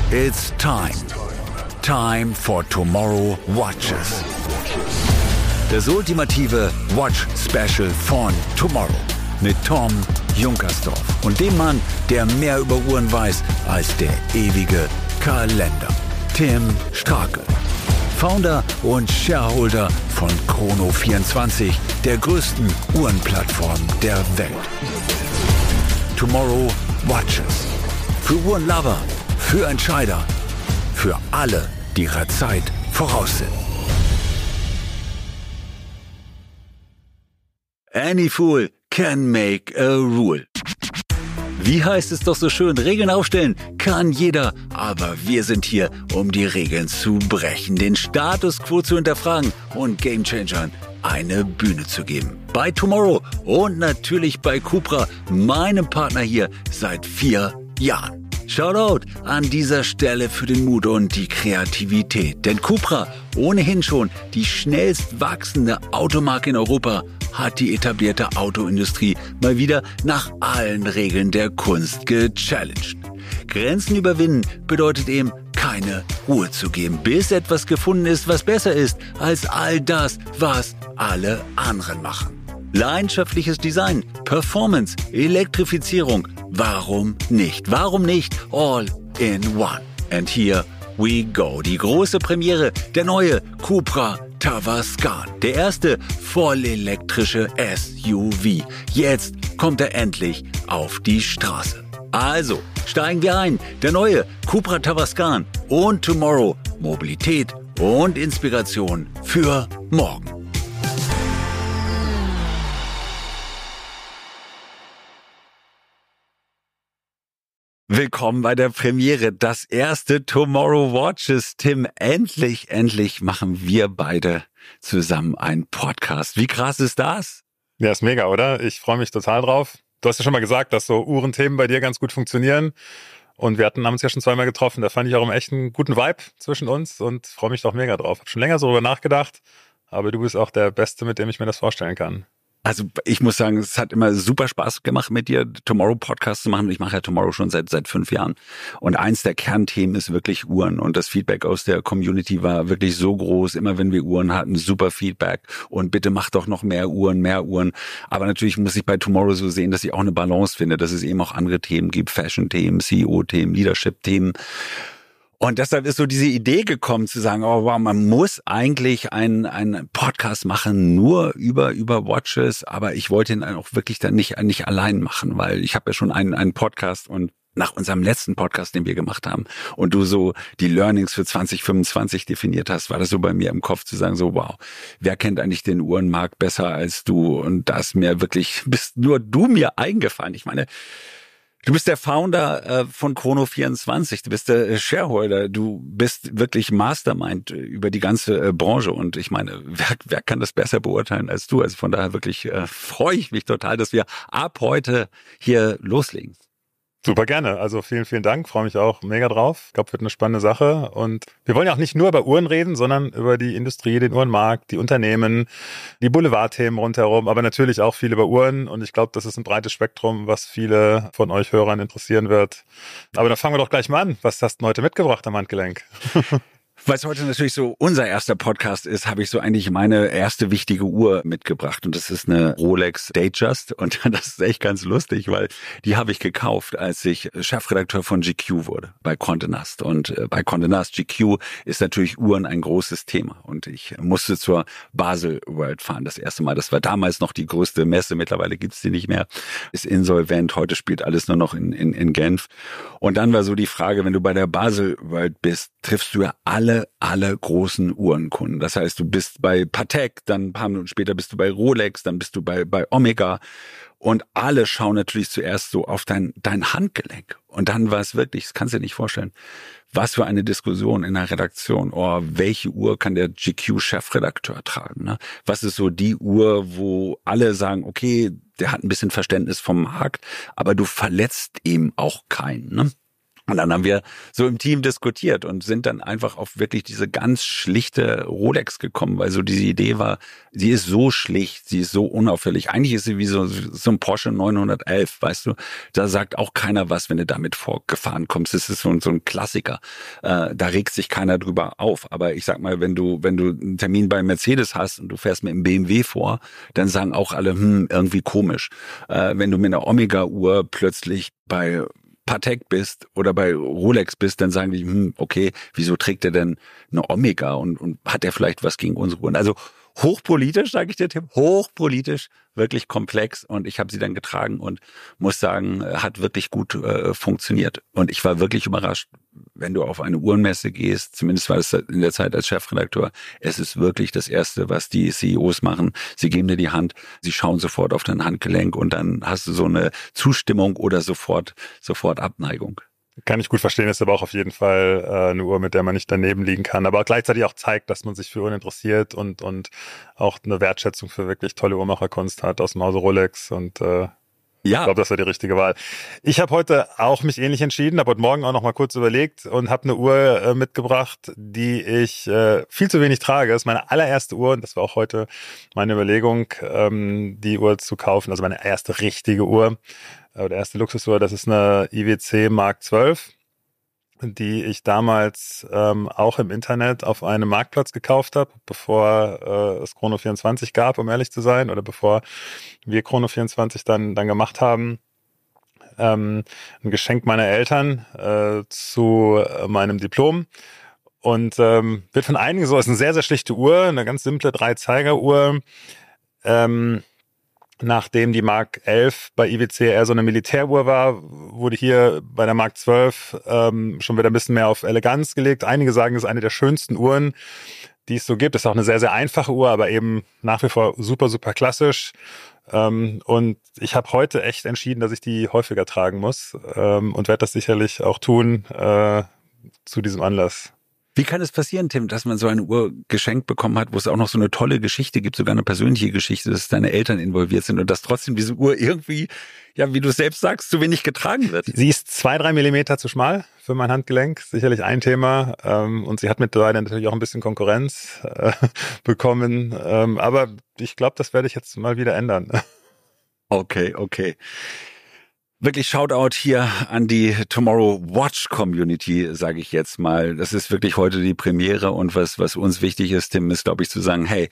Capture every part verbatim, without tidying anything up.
It's time. Time for Tomorrow Watches. Das ultimative Watch-Special von Tomorrow mit Tom Junkersdorf und dem Mann, der mehr über Uhren weiß als der ewige Kalender. Tim Strake, Founder und Shareholder von Chrono vierundzwanzig, der größten Uhrenplattform der Welt. Tomorrow Watches. Für Uhrenlover, für Entscheider, für alle, die ihrer Zeit voraus sind. Any fool can make a rule. Wie heißt es doch so schön, Regeln aufstellen kann jeder, aber wir sind hier, um die Regeln zu brechen, den Status quo zu hinterfragen und Gamechangern eine Bühne zu geben. Bei Tomorrow und natürlich bei Cupra, meinem Partner hier seit vier Jahren. Shoutout an dieser Stelle für den Mut und die Kreativität. Denn Cupra, ohnehin schon die schnellst wachsende Automarke in Europa, hat die etablierte Autoindustrie mal wieder nach allen Regeln der Kunst gechallenged. Grenzen überwinden bedeutet eben, keine Ruhe zu geben, bis etwas gefunden ist, was besser ist als all das, was alle anderen machen. Leidenschaftliches Design, Performance, Elektrifizierung. Warum nicht? Warum nicht all in one? And here we go. Die große Premiere, der neue Cupra Tavascan. Der erste vollelektrische S U V. Jetzt kommt er endlich auf die Straße. Also, steigen wir ein. Der neue Cupra Tavascan und Tomorrow. Mobilität und Inspiration für morgen. Willkommen bei der Premiere, das erste Tomorrow Watches. Tim, endlich, endlich machen wir beide zusammen einen Podcast. Wie krass ist das? Ja, ist mega, oder? Ich freue mich total drauf. Du hast ja schon mal gesagt, dass so Uhrenthemen bei dir ganz gut funktionieren. Und wir hatten, haben uns ja schon zweimal getroffen. Da fand ich auch einen echten guten Vibe zwischen uns und freue mich doch mega drauf. Hab schon länger so darüber nachgedacht, aber du bist auch der Beste, mit dem ich mir das vorstellen kann. Also ich muss sagen, es hat immer super Spaß gemacht, mit dir Tomorrow Podcast zu machen. Ich mache ja Tomorrow schon seit seit fünf Jahren. Und eins der Kernthemen ist wirklich Uhren. Und das Feedback aus der Community war wirklich so groß. Immer wenn wir Uhren hatten, super Feedback. Und bitte mach doch noch mehr Uhren, mehr Uhren. Aber natürlich muss ich bei Tomorrow so sehen, dass ich auch eine Balance finde, dass es eben auch andere Themen gibt. Fashion-Themen, C E O-Themen, Leadership-Themen. Und deshalb ist so diese Idee gekommen zu sagen, oh wow, man muss eigentlich einen einen Podcast machen, nur über über Watches, aber ich wollte ihn auch wirklich dann nicht nicht allein machen, weil ich habe ja schon einen einen Podcast und nach unserem letzten Podcast, den wir gemacht haben und du so die Learnings für zwanzig fünfundzwanzig definiert hast, war das so bei mir im Kopf zu sagen, so wow, wer kennt eigentlich den Uhrenmarkt besser als du? Und da ist mir wirklich, bist nur du mir eingefallen. Ich meine, du bist der Founder äh, von Chrono vierundzwanzig, du bist der Shareholder, du bist wirklich Mastermind über die ganze äh, Branche und ich meine, wer, wer kann das besser beurteilen als du? Also von daher wirklich äh, freue ich mich total, dass wir ab heute hier loslegen. Super gerne. Also vielen, vielen Dank. Freue mich auch mega drauf. Ich glaube, wird eine spannende Sache. Und wir wollen ja auch nicht nur über Uhren reden, sondern über die Industrie, den Uhrenmarkt, die Unternehmen, die Boulevardthemen rundherum, aber natürlich auch viel über Uhren. Und ich glaube, das ist ein breites Spektrum, was viele von euch Hörern interessieren wird. Aber dann fangen wir doch gleich mal an. Was hast du heute mitgebracht am Handgelenk? Weil es heute natürlich so unser erster Podcast ist, habe ich so eigentlich meine erste wichtige Uhr mitgebracht und das ist eine Rolex Datejust und das ist echt ganz lustig, weil die habe ich gekauft, als ich Chefredakteur von G Q wurde bei Condé Nast und bei Condé Nast G Q ist natürlich Uhren ein großes Thema und ich musste zur Basel World fahren, das erste Mal. Das war damals noch die größte Messe, mittlerweile gibt's die nicht mehr, ist insolvent, heute spielt alles nur noch in, in, in Genf und dann war so die Frage, wenn du bei der Basel World bist, triffst du ja alle Alle, alle großen Uhrenkunden. Das heißt, du bist bei Patek, dann ein paar Minuten später bist du bei Rolex, dann bist du bei, bei Omega. Und alle schauen natürlich zuerst so auf dein, dein Handgelenk. Und dann war es wirklich, das kannst du dir nicht vorstellen, was für eine Diskussion in der Redaktion. Oh, welche Uhr kann der G Q-Chefredakteur tragen? Ne? Was ist so die Uhr, wo alle sagen, okay, der hat ein bisschen Verständnis vom Markt, aber du verletzt ihm auch keinen. Ne? Und dann haben wir so im Team diskutiert und sind dann einfach auf wirklich diese ganz schlichte Rolex gekommen, weil so diese Idee war, sie ist so schlicht, sie ist so unauffällig. Eigentlich ist sie wie so, so ein Porsche neunhundertelf, weißt du? Da sagt auch keiner was, wenn du damit vorgefahren kommst. Das ist so, so ein Klassiker. Äh, da regt sich keiner drüber auf. Aber ich sag mal, wenn du, wenn du einen Termin bei Mercedes hast und du fährst mit einem B M W vor, dann sagen auch alle, hm, irgendwie komisch. Äh, wenn du mit einer Omega-Uhr plötzlich bei Patek bist oder bei Rolex bist, dann sagen die, hm, okay, wieso trägt er denn eine Omega und, und hat er vielleicht was gegen unsere Uhren? Also hochpolitisch, sage ich dir, Tim, hochpolitisch, wirklich komplex und ich habe sie dann getragen und muss sagen, hat wirklich gut äh, funktioniert. Und ich war wirklich überrascht, wenn du auf eine Uhrenmesse gehst, zumindest war es in der Zeit als Chefredakteur, es ist wirklich das Erste, was die C E Os machen. Sie geben dir die Hand, sie schauen sofort auf dein Handgelenk und dann hast du so eine Zustimmung oder sofort, sofort Abneigung. Kann ich gut verstehen, ist aber auch auf jeden Fall äh, eine Uhr, mit der man nicht daneben liegen kann, aber gleichzeitig auch zeigt, dass man sich für Uhren interessiert und und auch eine Wertschätzung für wirklich tolle Uhrmacherkunst hat aus dem Hause Rolex und äh, ja. Ich glaube, das war die richtige Wahl. Ich habe heute auch mich ähnlich entschieden, habe heute Morgen auch noch mal kurz überlegt und habe eine Uhr äh, mitgebracht, die ich äh, viel zu wenig trage. Das ist meine allererste Uhr und das war auch heute meine Überlegung, ähm, die Uhr zu kaufen. Also meine erste richtige Uhr äh, oder erste Luxusuhr. Das ist eine I W C Mark zwölf, die ich damals ähm, auch im Internet auf einem Marktplatz gekauft habe, bevor äh, es Chrono vierundzwanzig gab, um ehrlich zu sein, oder bevor wir Chrono vierundzwanzig dann dann gemacht haben. Ähm, ein Geschenk meiner Eltern äh, zu äh, meinem Diplom und ähm, wird von einigen so als eine sehr, sehr schlichte Uhr, eine ganz simple Drei-Zeiger-Uhr, ähm, nachdem die Mark elf bei I W C eher so eine Militäruhr war, wurde hier bei der Mark zwölf ähm, schon wieder ein bisschen mehr auf Eleganz gelegt. Einige sagen, es ist eine der schönsten Uhren, die es so gibt. Es ist auch eine sehr, sehr einfache Uhr, aber eben nach wie vor super, super klassisch. Ähm, und ich habe heute echt entschieden, dass ich die häufiger tragen muss ähm, und werde das sicherlich auch tun äh, zu diesem Anlass. Wie kann es passieren, Tim, dass man so eine Uhr geschenkt bekommen hat, wo es auch noch so eine tolle Geschichte gibt, sogar eine persönliche Geschichte, dass deine Eltern involviert sind und dass trotzdem diese Uhr irgendwie, ja, wie du selbst sagst, zu wenig getragen wird? Sie ist zwei, drei Millimeter zu schmal für mein Handgelenk, sicherlich ein Thema. Ähm, und sie hat mittlerweile natürlich auch ein bisschen Konkurrenz äh, bekommen. Ähm, aber ich glaube, das werde ich jetzt mal wieder ändern. Okay, okay. Wirklich Shoutout hier an die Tomorrow Watch Community, sage ich jetzt mal. Das ist wirklich heute die Premiere und was was uns wichtig ist, Tim, ist, glaube ich, zu sagen, hey,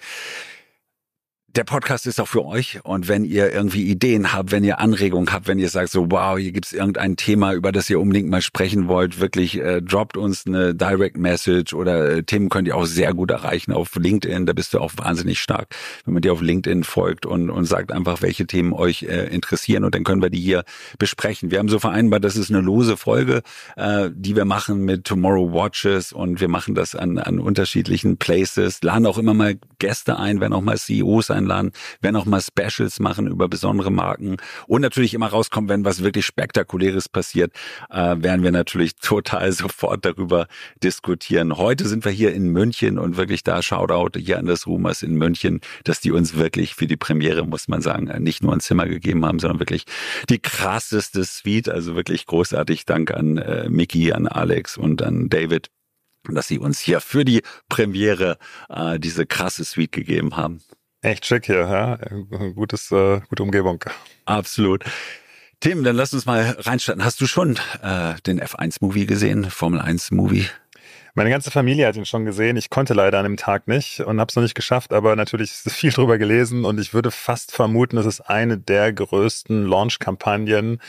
der Podcast ist auch für euch und wenn ihr irgendwie Ideen habt, wenn ihr Anregungen habt, wenn ihr sagt so, wow, hier gibt's irgendein Thema, über das ihr unbedingt mal sprechen wollt, wirklich äh, droppt uns eine Direct Message oder äh, Tim könnt ihr auch sehr gut erreichen auf LinkedIn, da bist du auch wahnsinnig stark, wenn man dir auf LinkedIn folgt und und sagt einfach, welche Themen euch äh, interessieren und dann können wir die hier besprechen. Wir haben so vereinbart, das ist eine lose Folge, äh, die wir machen mit Tomorrow Watches und wir machen das an an unterschiedlichen Places, laden auch immer mal Gäste ein, wenn auch mal C E Os einladen, werden auch mal Specials machen über besondere Marken und natürlich immer rauskommen, wenn was wirklich Spektakuläres passiert, äh, werden wir natürlich total sofort darüber diskutieren. Heute sind wir hier in München und wirklich da Shoutout hier an das Rumors in München, dass die uns wirklich für die Premiere, muss man sagen, nicht nur ein Zimmer gegeben haben, sondern wirklich die krasseste Suite, also wirklich großartig. Dank an äh, Micky, an Alex und an David, dass sie uns hier für die Premiere äh, diese krasse Suite gegeben haben. Echt schick hier, ja. Gutes, äh, gute Umgebung. Absolut. Tim, dann lass uns mal reinstarten. Hast du schon äh, den F eins Movie gesehen, Formel eins Movie? Meine ganze Familie hat ihn schon gesehen. Ich konnte leider an dem Tag nicht und habe es noch nicht geschafft, aber natürlich ist viel drüber gelesen und ich würde fast vermuten, es ist eine der größten Launch-Kampagnen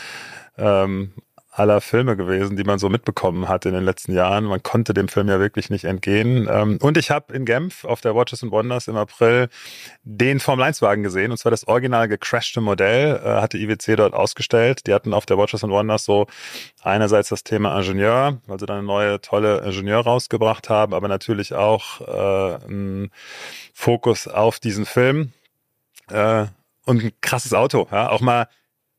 ähm, aller Filme gewesen, die man so mitbekommen hat in den letzten Jahren. Man konnte dem Film ja wirklich nicht entgehen. Und ich habe in Genf auf der Watches and Wonders im April den Formel eins Wagen gesehen, und zwar das original gecrashte Modell, hatte I W C dort ausgestellt. Die hatten auf der Watches and Wonders so einerseits das Thema Ingenieur, weil sie dann eine neue, tolle Ingenieur rausgebracht haben, aber natürlich auch äh, einen Fokus auf diesen Film. Äh, und ein krasses Auto, ja, auch mal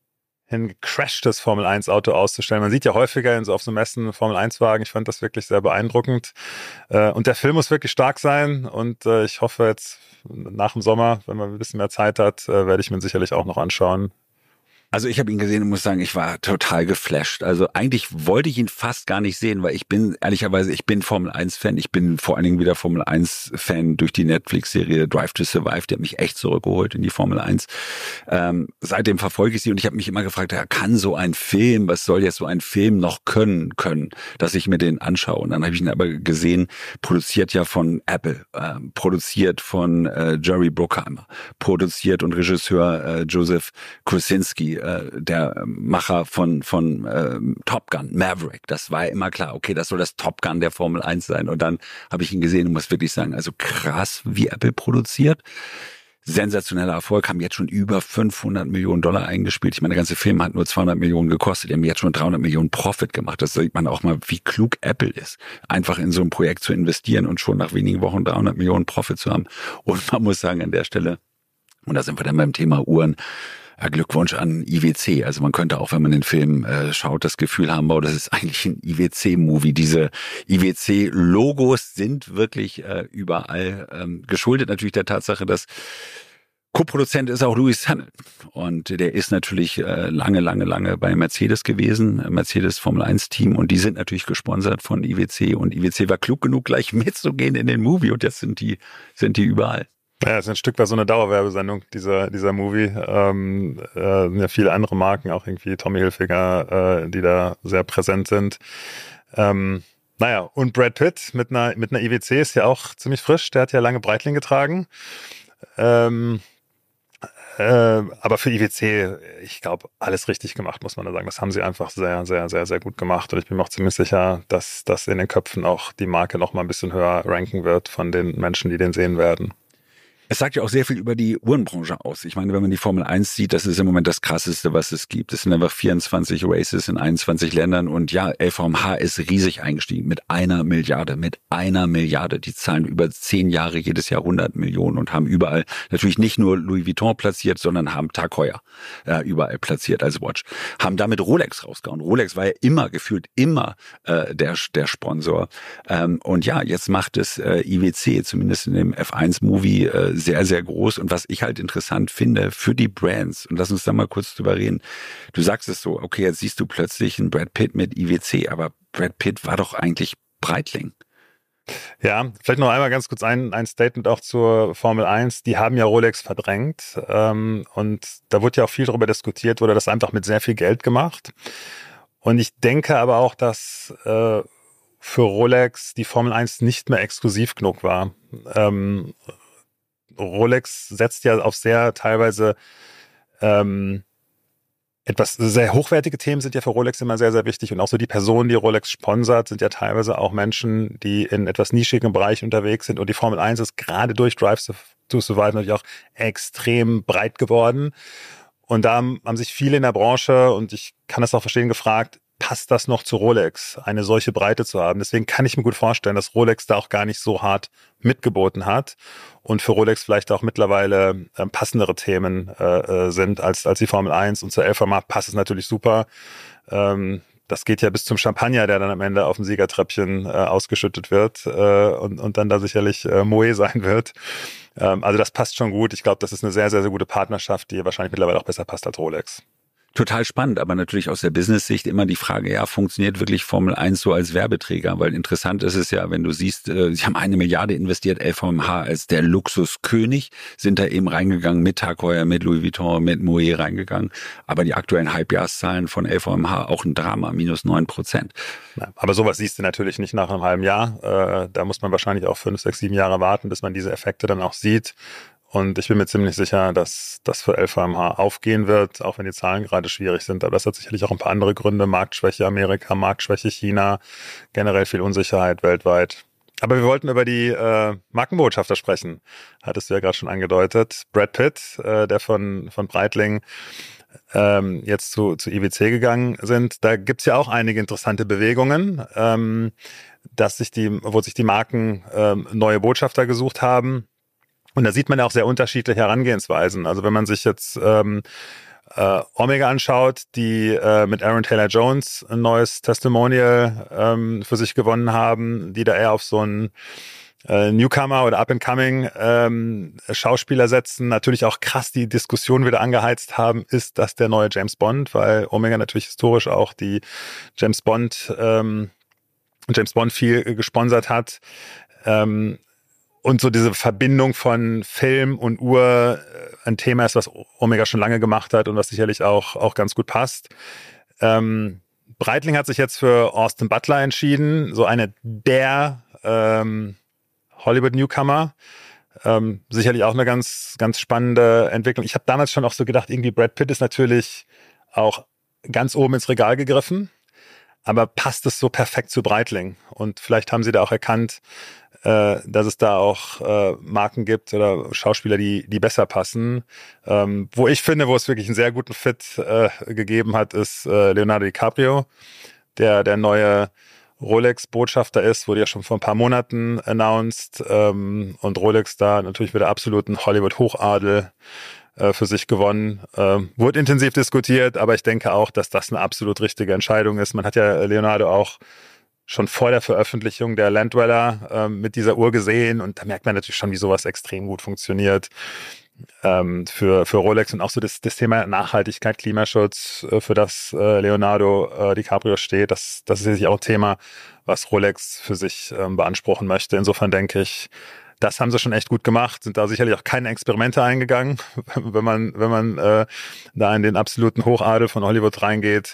ein gecrashtes Formel eins Auto auszustellen. Man sieht ja häufiger in so auf so Messen Formel eins Wagen. Ich fand das wirklich sehr beeindruckend. Und der Film muss wirklich stark sein. Und ich hoffe jetzt nach dem Sommer, wenn man ein bisschen mehr Zeit hat, werde ich mir sicherlich auch noch anschauen. Also ich habe ihn gesehen und muss sagen, ich war total geflasht. Also eigentlich wollte ich ihn fast gar nicht sehen, weil ich bin, ehrlicherweise, ich bin Formel eins Fan. Ich bin vor allen Dingen wieder Formel eins Fan durch die Netflix-Serie Drive to Survive. Die hat mich echt zurückgeholt in die Formel eins. Ähm, seitdem verfolge ich sie und ich habe mich immer gefragt, ja, kann so ein Film, was soll jetzt so ein Film noch können, können, dass ich mir den anschaue. Und dann habe ich ihn aber gesehen, produziert ja von Apple, äh, produziert von äh, Jerry Bruckheimer, produziert und Regisseur äh, Joseph Kosinski, der Macher von von äh, Top Gun, Maverick. Das war ja immer klar, okay, das soll das Top Gun der Formel eins sein. Und dann habe ich ihn gesehen und muss wirklich sagen, also krass, wie Apple produziert. Sensationeller Erfolg, haben jetzt schon über fünfhundert Millionen Dollar eingespielt. Ich meine, der ganze Film hat nur zweihundert Millionen gekostet. Die haben jetzt schon dreihundert Millionen Profit gemacht. Das sieht man auch mal, wie klug Apple ist, einfach in so ein Projekt zu investieren und schon nach wenigen Wochen dreihundert Millionen Profit zu haben. Und man muss sagen, an der Stelle, und da sind wir dann beim Thema Uhren, Glückwunsch an I W C. Also man könnte auch, wenn man den Film äh, schaut, das Gefühl haben, wow, das ist eigentlich ein I W C-Movie. Diese I W C-Logos sind wirklich äh, überall ähm, geschuldet natürlich der Tatsache, dass Co-Produzent ist auch Lewis Hamilton. Und der ist natürlich äh, lange, lange, lange bei Mercedes gewesen, Mercedes Formel eins Team. Und die sind natürlich gesponsert von I W C. Und I W C war klug genug, gleich mitzugehen in den Movie. Und jetzt sind die, sind die überall. Ja, es ist ein Stück weit so eine Dauerwerbesendung, dieser dieser Movie. Ähm, äh, ja, viele andere Marken, auch irgendwie Tommy Hilfiger, äh, die da sehr präsent sind. Ähm, naja, und Brad Pitt mit einer mit einer I W C ist ja auch ziemlich frisch. Der hat ja lange Breitling getragen. Ähm, äh, aber für I W C, ich glaube, alles richtig gemacht, muss man da sagen. Das haben sie einfach sehr, sehr, sehr, sehr gut gemacht. Und ich bin mir auch ziemlich sicher, dass das in den Köpfen auch die Marke noch mal ein bisschen höher ranken wird von den Menschen, die den sehen werden. Es sagt ja auch sehr viel über die Uhrenbranche aus. Ich meine, wenn man die Formel eins sieht, das ist im Moment das Krasseste, was es gibt. Es sind einfach vierundzwanzig Races in einundzwanzig Ländern und ja, L V M H ist riesig eingestiegen mit einer Milliarde, mit einer Milliarde. Die zahlen über zehn Jahre jedes Jahr hundert Millionen und haben überall natürlich nicht nur Louis Vuitton platziert, sondern haben Tag Heuer äh, überall platziert als Watch. Haben damit Rolex rausgehauen. Rolex war ja immer, gefühlt immer äh, der der Sponsor. Ähm, und ja, jetzt macht es äh, I W C, zumindest in dem F eins Movie, äh, sehr, sehr groß. Und was ich halt interessant finde für die Brands, und lass uns da mal kurz drüber reden. Du sagst es so, okay, jetzt siehst du plötzlich einen Brad Pitt mit I W C, aber Brad Pitt war doch eigentlich Breitling. Ja, vielleicht noch einmal ganz kurz ein, ein Statement auch zur Formel eins. Die haben ja Rolex verdrängt. Ähm, und da wurde ja auch viel darüber diskutiert, wurde das einfach mit sehr viel Geld gemacht. Und ich denke aber auch, dass äh, für Rolex die Formel eins nicht mehr exklusiv genug war. Ähm, Rolex setzt ja auf sehr teilweise ähm, etwas sehr hochwertige Themen sind ja für Rolex immer sehr, sehr wichtig. Und auch so die Personen, die Rolex sponsert, sind ja teilweise auch Menschen, die in etwas nischigen Bereichen unterwegs sind. Und die Formel eins ist gerade durch Drive to Survive natürlich auch extrem breit geworden. Und da haben sich viele in der Branche, und ich kann das auch verstehen, gefragt, passt das noch zu Rolex, eine solche Breite zu haben? Deswegen kann ich mir gut vorstellen, dass Rolex da auch gar nicht so hart mitgeboten hat und für Rolex vielleicht auch mittlerweile äh, passendere Themen äh, sind als als die Formel eins. Und zur L V M H passt es natürlich super. Ähm, das geht ja bis zum Champagner, der dann am Ende auf dem Siegertreppchen äh, ausgeschüttet wird äh, und, und dann da sicherlich äh, Moët sein wird. Ähm, also das passt schon gut. Ich glaube, das ist eine sehr, sehr, sehr gute Partnerschaft, die wahrscheinlich mittlerweile auch besser passt als Rolex. Total spannend, aber natürlich aus der Business-Sicht immer die Frage, ja, funktioniert wirklich Formel eins so als Werbeträger? Weil interessant ist es ja, wenn du siehst, äh, sie haben eine Milliarde investiert, L V M H als der Luxuskönig, sind da eben reingegangen mit Tag Heuer, mit Louis Vuitton, mit Moët reingegangen. Aber die aktuellen Halbjahreszahlen von L V M H auch ein Drama, minus neun Prozent. Ja, aber sowas siehst du natürlich nicht nach einem halben Jahr. Äh, da muss man wahrscheinlich auch fünf, sechs, sieben Jahre warten, bis man diese Effekte dann auch sieht. Und ich bin mir ziemlich sicher, dass das für L V M H aufgehen wird, auch wenn die Zahlen gerade schwierig sind. Aber das hat sicherlich auch ein paar andere Gründe. Marktschwäche Amerika, Marktschwäche China, generell viel Unsicherheit weltweit. Aber wir wollten über die äh, Markenbotschafter sprechen, hattest du ja gerade schon angedeutet. Brad Pitt, äh, der von von Breitling ähm, jetzt zu zu I W C gegangen sind. Da gibt's ja auch einige interessante Bewegungen, ähm, dass sich die, wo sich die Marken ähm, neue Botschafter gesucht haben. Und da sieht man ja auch sehr unterschiedliche Herangehensweisen. Also wenn man sich jetzt ähm, äh, Omega anschaut, die äh, mit Aaron Taylor-Jones ein neues Testimonial ähm, für sich gewonnen haben, die da eher auf so ein äh, Newcomer oder Up-and-Coming ähm, Schauspieler setzen. Natürlich auch krass die Diskussion wieder angeheizt haben, ist das der neue James Bond, weil Omega natürlich historisch auch die James Bond ähm, James Bond viel gesponsert hat. Ähm, und so diese Verbindung von Film und Uhr ein Thema ist, was Omega schon lange gemacht hat und was sicherlich auch, auch ganz gut passt. Ähm, Breitling hat sich jetzt für Austin Butler entschieden, so eine der ähm, Hollywood-Newcomer. Ähm, sicherlich auch eine ganz, ganz spannende Entwicklung. Ich habe damals schon auch so gedacht, irgendwie Brad Pitt ist natürlich auch ganz oben ins Regal gegriffen, aber passt es so perfekt zu Breitling? Und vielleicht haben sie da auch erkannt, äh, dass es da auch äh, Marken gibt oder Schauspieler, die die besser passen. Ähm, wo ich finde, wo es wirklich einen sehr guten Fit äh, gegeben hat, ist äh, Leonardo DiCaprio, der der neue Rolex-Botschafter ist, wurde ja schon vor ein paar Monaten announced, ähm, und Rolex da natürlich wieder absoluten Hollywood-Hochadel äh, für sich gewonnen. Ähm, wurde intensiv diskutiert, aber ich denke auch, dass das eine absolut richtige Entscheidung ist. Man hat ja Leonardo auch schon vor der Veröffentlichung der Land-Dweller ähm, mit dieser Uhr gesehen und da merkt man natürlich schon, wie sowas extrem gut funktioniert. Ähm, für, für Rolex und auch so das, das Thema Nachhaltigkeit, Klimaschutz, äh, für das äh, Leonardo äh, DiCaprio steht, das, das ist sicherlich auch ein Thema, was Rolex für sich ähm, beanspruchen möchte. Insofern denke ich, das haben sie schon echt gut gemacht, sind da sicherlich auch keine Experimente eingegangen, wenn man, wenn man äh, da in den absoluten Hochadel von Hollywood reingeht,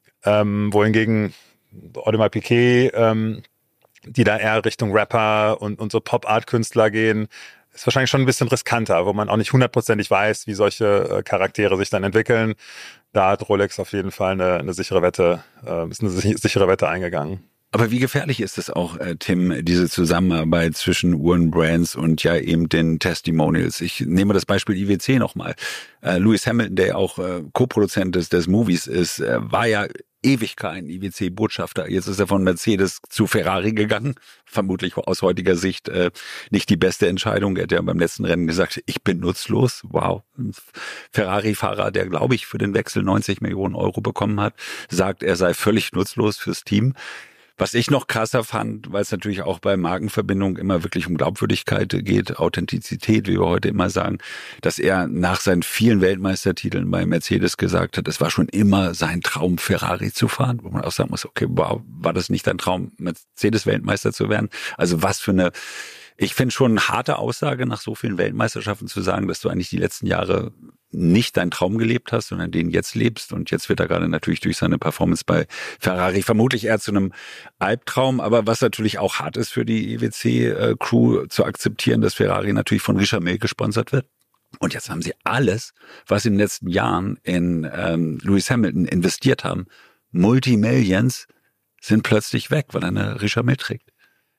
ähm, wohingegen Audemars Piguet, ähm, die da eher Richtung Rapper und, und so Pop-Art-Künstler gehen, ist wahrscheinlich schon ein bisschen riskanter, wo man auch nicht hundertprozentig weiß, wie solche äh, Charaktere sich dann entwickeln. Da hat Rolex auf jeden Fall eine, eine sichere Wette, äh, ist eine sichere Wette eingegangen. Aber wie gefährlich ist es auch, äh, Tim, diese Zusammenarbeit zwischen Uhrenbrands und ja eben den Testimonials? Ich nehme das Beispiel I W C nochmal. Äh, Lewis Hamilton, der ja auch äh, Co-Produzent des, des Movies ist, äh, war ja ewig kein I W C-Botschafter. Jetzt ist er von Mercedes zu Ferrari gegangen. Vermutlich aus heutiger Sicht äh, nicht die beste Entscheidung. Er hat ja beim letzten Rennen gesagt, ich bin nutzlos. Wow. Ein Ferrari-Fahrer, der, glaube ich, für den Wechsel neunzig Millionen Euro bekommen hat, sagt, er sei völlig nutzlos fürs Team. Was ich noch krasser fand, weil es natürlich auch bei Markenverbindung immer wirklich um Glaubwürdigkeit geht, Authentizität, wie wir heute immer sagen, dass er nach seinen vielen Weltmeistertiteln bei Mercedes gesagt hat, es war schon immer sein Traum, Ferrari zu fahren, wo man auch sagen muss, okay, wow, war das nicht dein Traum, Mercedes-Weltmeister zu werden? Also was für eine, ich finde schon eine harte Aussage, nach so vielen Weltmeisterschaften zu sagen, dass du eigentlich die letzten Jahre nicht deinen Traum gelebt hast, sondern den jetzt lebst. Und jetzt wird er gerade natürlich durch seine Performance bei Ferrari vermutlich eher zu einem Albtraum. Aber was natürlich auch hart ist für die I W C-Crew zu akzeptieren, dass Ferrari natürlich von Richard Mille gesponsert wird. Und jetzt haben sie alles, was sie in den letzten Jahren in ähm, Lewis Hamilton investiert haben, Multimillions, sind plötzlich weg, weil er eine Richard Mille trägt.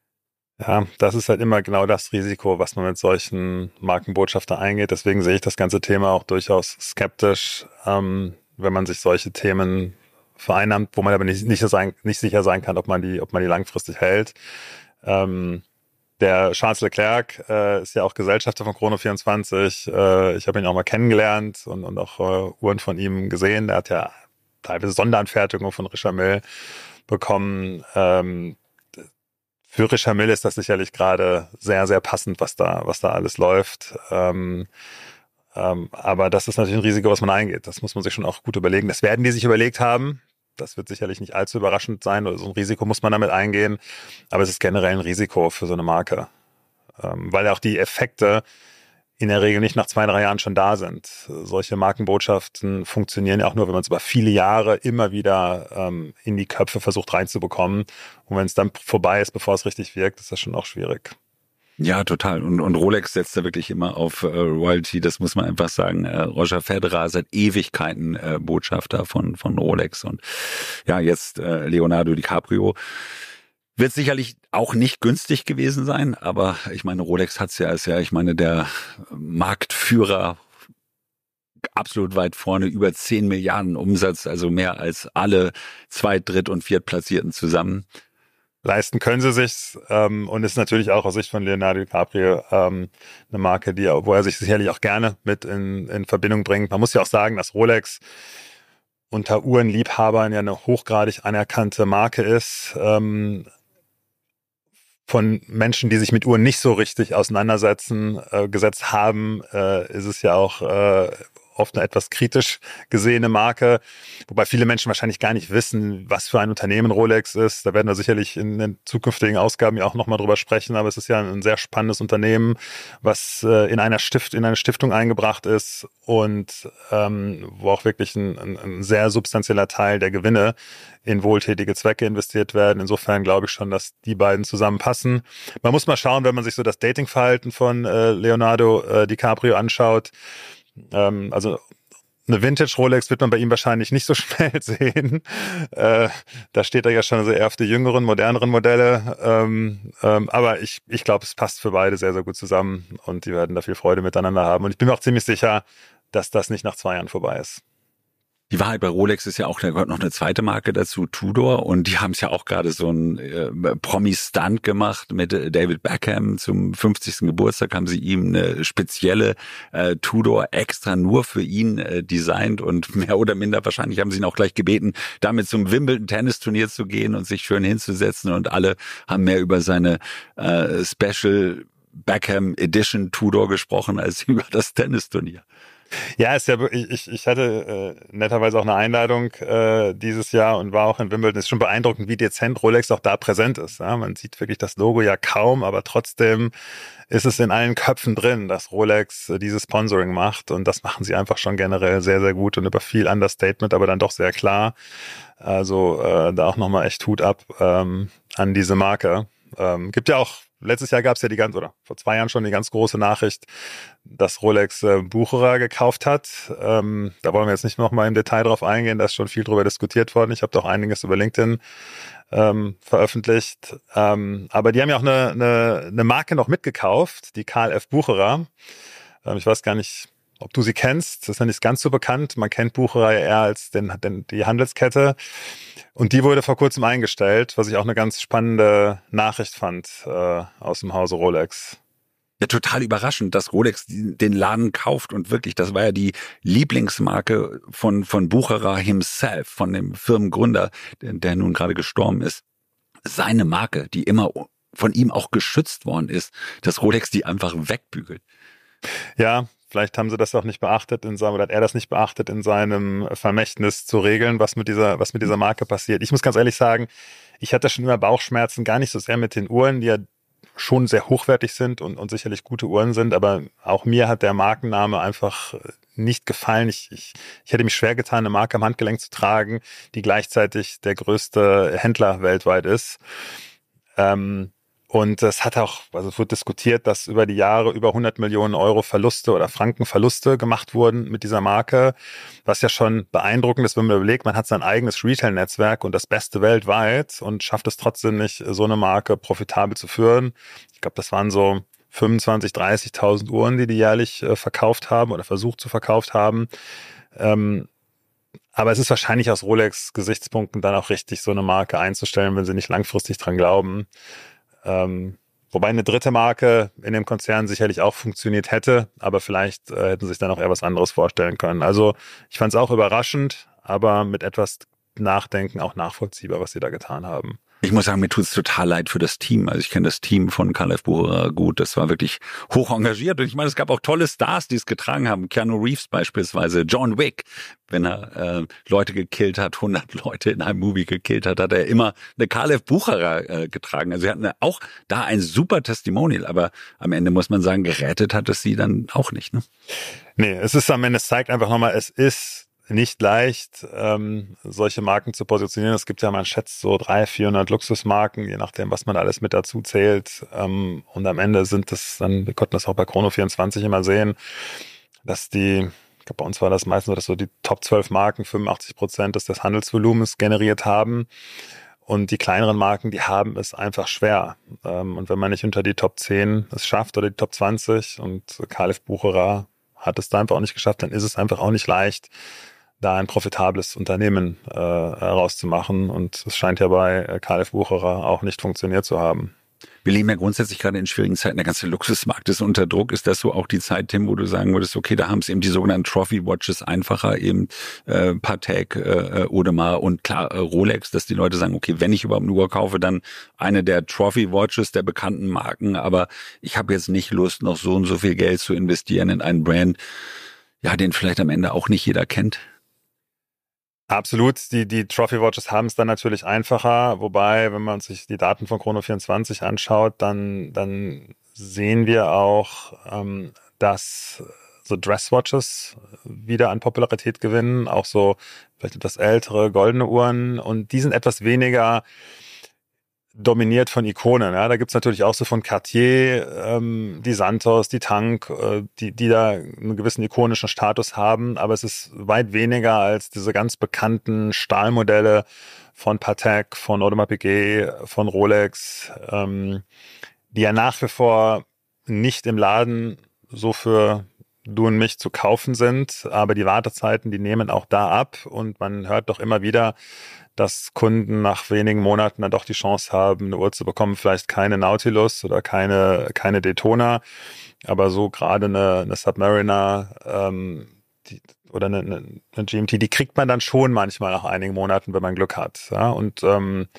Ja, das ist halt immer genau das Risiko, was man mit solchen Markenbotschaftern eingeht. Deswegen sehe ich das ganze Thema auch durchaus skeptisch, ähm, wenn man sich solche Themen vereinnahmt, wo man aber nicht, nicht, sein, nicht sicher sein kann, ob man die, ob man die langfristig hält. Ähm, der Charles Leclerc äh, ist ja auch Gesellschafter von Chrono vierundzwanzig. Äh, ich habe ihn auch mal kennengelernt und, und auch äh, Uhren von ihm gesehen. Er hat ja teilweise Sonderanfertigungen von Richard Mille bekommen. Ähm, Für Richard Mille ist das sicherlich gerade sehr, sehr passend, was da, was da alles läuft. Ähm, ähm, aber das ist natürlich ein Risiko, was man eingeht. Das muss man sich schon auch gut überlegen. Das werden die sich überlegt haben. Das wird sicherlich nicht allzu überraschend sein. So ein Risiko muss man damit eingehen. Aber es ist generell ein Risiko für so eine Marke. Ähm, weil auch die Effekte in der Regel nicht nach zwei, drei Jahren schon da sind. Solche Markenbotschaften funktionieren ja auch nur, wenn man es über viele Jahre immer wieder ähm, in die Köpfe versucht reinzubekommen. Und wenn es dann vorbei ist, bevor es richtig wirkt, ist das schon auch schwierig. Ja, total. Und, und Rolex setzt da wirklich immer auf äh, Royalty, das muss man einfach sagen. Äh, Roger Federer seit Ewigkeiten äh, Botschafter von, von Rolex. Und ja, jetzt äh, Leonardo DiCaprio. Wird sicherlich auch nicht günstig gewesen sein, aber ich meine, Rolex hat's ja, ist ja, ich meine, der Marktführer absolut weit vorne, über zehn Milliarden Umsatz, also mehr als alle Zweit-, Dritt- und Viertplatzierten zusammen. Leisten können sie sich's ähm, und ist natürlich auch aus Sicht von Leonardo DiCaprio ähm, eine Marke, die, wo er sich sicherlich auch gerne mit in, in Verbindung bringt. Man muss ja auch sagen, dass Rolex unter Uhrenliebhabern ja eine hochgradig anerkannte Marke ist. Ähm, von Menschen, die sich mit Uhren nicht so richtig auseinandersetzen, äh, gesetzt haben, äh, ist es ja auch äh, oft eine etwas kritisch gesehene Marke, wobei viele Menschen wahrscheinlich gar nicht wissen, was für ein Unternehmen Rolex ist. Da werden wir sicherlich in den zukünftigen Ausgaben ja auch nochmal drüber sprechen, aber es ist ja ein sehr spannendes Unternehmen, was äh, in einer Stift, in eine Stiftung eingebracht ist und ähm, wo auch wirklich ein, ein, ein sehr substanzieller Teil der Gewinne in wohltätige Zwecke investiert werden. Insofern glaube ich schon, dass die beiden zusammenpassen. Man muss mal schauen, wenn man sich so das Datingverhalten von äh, Leonardo äh, DiCaprio anschaut. Ähm, also eine Vintage-Rolex wird man bei ihm wahrscheinlich nicht so schnell sehen. Äh, da steht er ja schon so eher auf die jüngeren, moderneren Modelle. Ähm, ähm, aber ich, ich glaube, es passt für beide sehr, sehr gut zusammen und die werden da viel Freude miteinander haben. Und ich bin mir auch ziemlich sicher, dass das nicht nach zwei Jahren vorbei ist. Die Wahrheit bei Rolex ist ja auch, da gehört noch eine zweite Marke dazu, Tudor. Und die haben es ja auch gerade so ein äh, Promi-Stunt gemacht mit David Beckham. Zum fünfzigsten Geburtstag haben sie ihm eine spezielle äh, Tudor extra nur für ihn äh, designt. Und mehr oder minder wahrscheinlich haben sie ihn auch gleich gebeten, damit zum Wimbledon-Tennisturnier zu gehen und sich schön hinzusetzen. Und alle haben mehr über seine äh, Special Beckham Edition Tudor gesprochen, als über das Tennisturnier. Ja, ist ja wirklich, ich, ich hatte äh, netterweise auch eine Einladung äh, dieses Jahr und war auch in Wimbledon. Es ist schon beeindruckend, wie dezent Rolex auch da präsent ist. Ja? Man sieht wirklich das Logo ja kaum, aber trotzdem ist es in allen Köpfen drin, dass Rolex äh, dieses Sponsoring macht und das machen sie einfach schon generell sehr, sehr gut und über viel Understatement, aber dann doch sehr klar. Also äh, da auch nochmal echt Hut ab ähm, an diese Marke. Ähm, gibt ja auch Letztes Jahr gab es ja die ganz, oder vor zwei Jahren schon die ganz große Nachricht, dass Rolex äh, Bucherer gekauft hat. Ähm, da wollen wir jetzt nicht nochmal im Detail drauf eingehen, da ist schon viel drüber diskutiert worden. Ich habe doch einiges über LinkedIn ähm, veröffentlicht. Ähm, aber die haben ja auch eine, eine, eine Marke noch mitgekauft, die Karl F. Bucherer. Ähm, ich weiß gar nicht, ob du sie kennst. Das ist ja nicht ganz so bekannt. Man kennt Bucherer ja eher als den, den, die Handelskette. Und die wurde vor kurzem eingestellt, was ich auch eine ganz spannende Nachricht fand äh, aus dem Hause Rolex. Ja, total überraschend, dass Rolex den Laden kauft und wirklich, das war ja die Lieblingsmarke von von Bucherer himself, von dem Firmengründer, der, der nun gerade gestorben ist. Seine Marke, die immer von ihm auch geschützt worden ist, dass Rolex die einfach wegbügelt. Ja, vielleicht haben sie das auch nicht beachtet in seinem, oder hat er das nicht beachtet in seinem Vermächtnis zu regeln, was mit dieser, was mit dieser Marke passiert. Ich muss ganz ehrlich sagen, ich hatte schon immer Bauchschmerzen, gar nicht so sehr mit den Uhren, die ja schon sehr hochwertig sind und, und sicherlich gute Uhren sind, aber auch mir hat der Markenname einfach nicht gefallen. Ich, ich, ich hätte mich schwer getan, eine Marke am Handgelenk zu tragen, die gleichzeitig der größte Händler weltweit ist. Ähm, Und es hat auch, also es wird diskutiert, dass über die Jahre über hundert Millionen Euro Verluste oder Frankenverluste gemacht wurden mit dieser Marke, was ja schon beeindruckend ist, wenn man überlegt, man hat sein eigenes Retail-Netzwerk und das Beste weltweit und schafft es trotzdem nicht, so eine Marke profitabel zu führen. Ich glaube, das waren so fünfundzwanzigtausend, dreißigtausend Uhren, die die jährlich äh, verkauft haben oder versucht zu verkauft haben. Ähm, aber es ist wahrscheinlich aus Rolex-Gesichtspunkten dann auch richtig, so eine Marke einzustellen, wenn sie nicht langfristig dran glauben. Ähm, wobei eine dritte Marke in dem Konzern sicherlich auch funktioniert hätte, aber vielleicht äh, hätten sie sich dann auch eher was anderes vorstellen können. Also ich fand es auch überraschend, aber mit etwas Nachdenken auch nachvollziehbar, was sie da getan haben. Ich muss sagen, mir tut's total leid für das Team. Also ich kenne das Team von Karl F. Bucherer gut. Das war wirklich hoch engagiert. Und ich meine, es gab auch tolle Stars, die es getragen haben. Keanu Reeves beispielsweise, John Wick. Wenn er äh, Leute gekillt hat, hundert Leute in einem Movie gekillt hat, hat er immer eine Karl F. Bucherer äh, getragen. Also sie hatten auch da ein super Testimonial. Aber am Ende muss man sagen, gerettet hat es sie dann auch nicht, ne? Nee, es ist am Ende, es zeigt einfach nochmal, es ist nicht leicht, ähm, solche Marken zu positionieren. Es gibt ja, man schätzt so dreihundert, vierhundert Luxusmarken, je nachdem, was man alles mit dazu zählt. Ähm, und am Ende sind es dann, wir konnten das auch bei Chrono vierundzwanzig immer sehen, dass die, ich glaube, bei uns war das meistens so, dass so die Top zwölf Marken fünfundachtzig Prozent des, des Handelsvolumens generiert haben. Und die kleineren Marken, die haben es einfach schwer. Ähm, und wenn man nicht unter die Top zehn es schafft oder die Top zwanzig und Karl F. Bucherer hat es da einfach auch nicht geschafft, dann ist es einfach auch nicht leicht, da ein profitables Unternehmen äh, herauszumachen. Und es scheint ja bei Karl F. Bucherer auch nicht funktioniert zu haben. Wir leben ja grundsätzlich gerade in schwierigen Zeiten. Der ganze Luxusmarkt ist unter Druck. Ist das so auch die Zeit, Tim, wo du sagen würdest, okay, da haben es eben die sogenannten Trophy-Watches einfacher, eben äh, Patek, äh, Audemars und klar äh, Rolex, dass die Leute sagen, okay, wenn ich überhaupt eine Uhr kaufe, dann eine der Trophy-Watches der bekannten Marken. Aber ich habe jetzt nicht Lust, noch so und so viel Geld zu investieren in einen Brand, ja, den vielleicht am Ende auch nicht jeder kennt. Absolut, die, die Trophy Watches haben es dann natürlich einfacher, wobei, wenn man sich die Daten von Chrono vierundzwanzig anschaut, dann, dann sehen wir auch, ähm, dass so Dresswatches wieder an Popularität gewinnen, auch so vielleicht etwas ältere goldene Uhren, und die sind etwas weniger dominiert von Ikonen. Ja, da gibt's natürlich auch so von Cartier, ähm, die Santos, die Tank, äh, die, die da einen gewissen ikonischen Status haben, aber es ist weit weniger als diese ganz bekannten Stahlmodelle von Patek, von Audemars Piguet, von Rolex, ähm, die ja nach wie vor nicht im Laden so für du und mich zu kaufen sind, aber die Wartezeiten, die nehmen auch da ab, und man hört doch immer wieder, dass Kunden nach wenigen Monaten dann doch die Chance haben, eine Uhr zu bekommen, vielleicht keine Nautilus oder keine keine Daytona, aber so gerade eine, eine Submariner ähm, die, oder eine, eine G M T, die kriegt man dann schon manchmal nach einigen Monaten, wenn man Glück hat. Ja? Und ähm,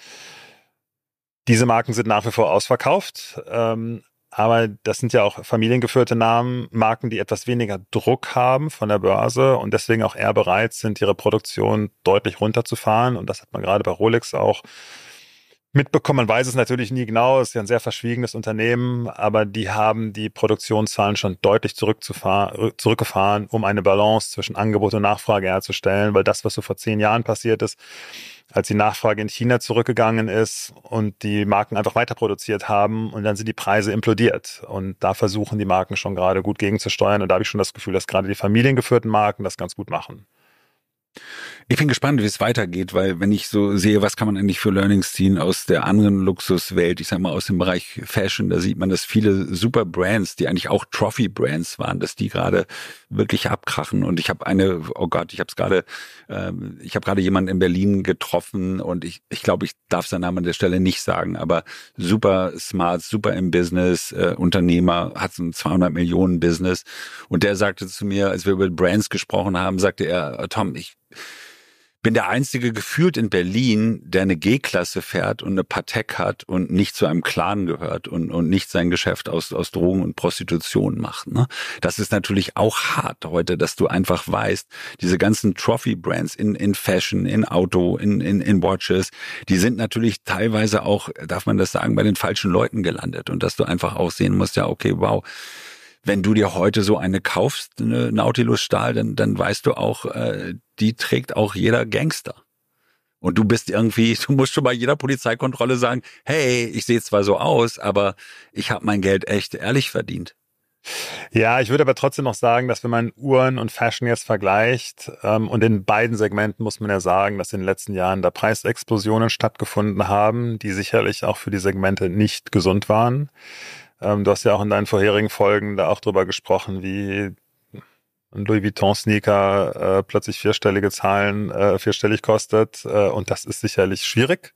diese Marken sind nach wie vor ausverkauft, ähm, aber das sind ja auch familiengeführte Namen, Marken, die etwas weniger Druck haben von der Börse und deswegen auch eher bereit sind, ihre Produktion deutlich runterzufahren. Und das hat man gerade bei Rolex auch mitbekommen. Man weiß es natürlich nie genau, es ist ja ein sehr verschwiegenes Unternehmen, aber die haben die Produktionszahlen schon deutlich zurückgefahren, um eine Balance zwischen Angebot und Nachfrage herzustellen, weil das, was so vor zehn Jahren passiert ist, als die Nachfrage in China zurückgegangen ist und die Marken einfach weiter produziert haben, und dann sind die Preise implodiert. Und da versuchen die Marken schon gerade gut gegenzusteuern. Und da habe ich schon das Gefühl, dass gerade die familiengeführten Marken das ganz gut machen. Ich bin gespannt, wie es weitergeht, weil wenn ich so sehe, was kann man eigentlich für Learnings ziehen aus der anderen Luxuswelt, ich sag mal aus dem Bereich Fashion, da sieht man, dass viele super Brands, die eigentlich auch Trophy-Brands waren, dass die gerade wirklich abkrachen. Und ich habe eine, oh Gott, ich habe es gerade, äh, ich habe gerade jemanden in Berlin getroffen, und ich ich glaube, ich darf seinen Namen an der Stelle nicht sagen, aber super smart, super im Business, äh, Unternehmer, hat so ein zweihundert Millionen Business, und der sagte zu mir, als wir über Brands gesprochen haben, sagte er, Tom, ich bin der Einzige gefühlt in Berlin, der eine G-Klasse fährt und eine Patek hat und nicht zu einem Clan gehört und, und nicht sein Geschäft aus, aus Drogen und Prostitution macht. Ne? Das ist natürlich auch hart heute, dass du einfach weißt, diese ganzen Trophy-Brands in, in Fashion, in Auto, in, in, in Watches, die sind natürlich teilweise auch, darf man das sagen, bei den falschen Leuten gelandet. Und dass du einfach auch sehen musst, ja, okay, wow, wenn du dir heute so eine kaufst, eine Nautilus Stahl, dann, dann weißt du auch, äh, die trägt auch jeder Gangster. Und du bist irgendwie, du musst schon bei jeder Polizeikontrolle sagen, hey, ich sehe zwar so aus, aber ich habe mein Geld echt ehrlich verdient. Ja, ich würde aber trotzdem noch sagen, dass wenn man Uhren und Fashion jetzt vergleicht, ähm, und in beiden Segmenten muss man ja sagen, dass in den letzten Jahren da Preisexplosionen stattgefunden haben, die sicherlich auch für die Segmente nicht gesund waren. Ähm, du hast ja auch in deinen vorherigen Folgen da auch drüber gesprochen, wie ein Louis Vuitton-Sneaker äh, plötzlich vierstellige Zahlen, äh, vierstellig kostet, äh, und das ist sicherlich schwierig.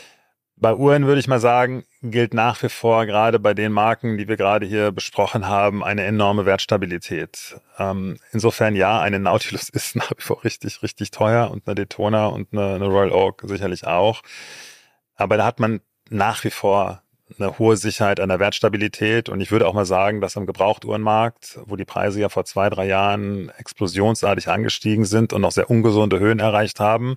Bei Uhren würde ich mal sagen, gilt nach wie vor gerade bei den Marken, die wir gerade hier besprochen haben, eine enorme Wertstabilität. Ähm, insofern ja, eine Nautilus ist nach wie vor richtig, richtig teuer, und eine Daytona und eine, eine Royal Oak sicherlich auch. Aber da hat man nach wie vor eine hohe Sicherheit an der Wertstabilität, und ich würde auch mal sagen, dass am Gebrauchtuhrenmarkt, wo die Preise ja vor zwei, drei Jahren explosionsartig angestiegen sind und noch sehr ungesunde Höhen erreicht haben,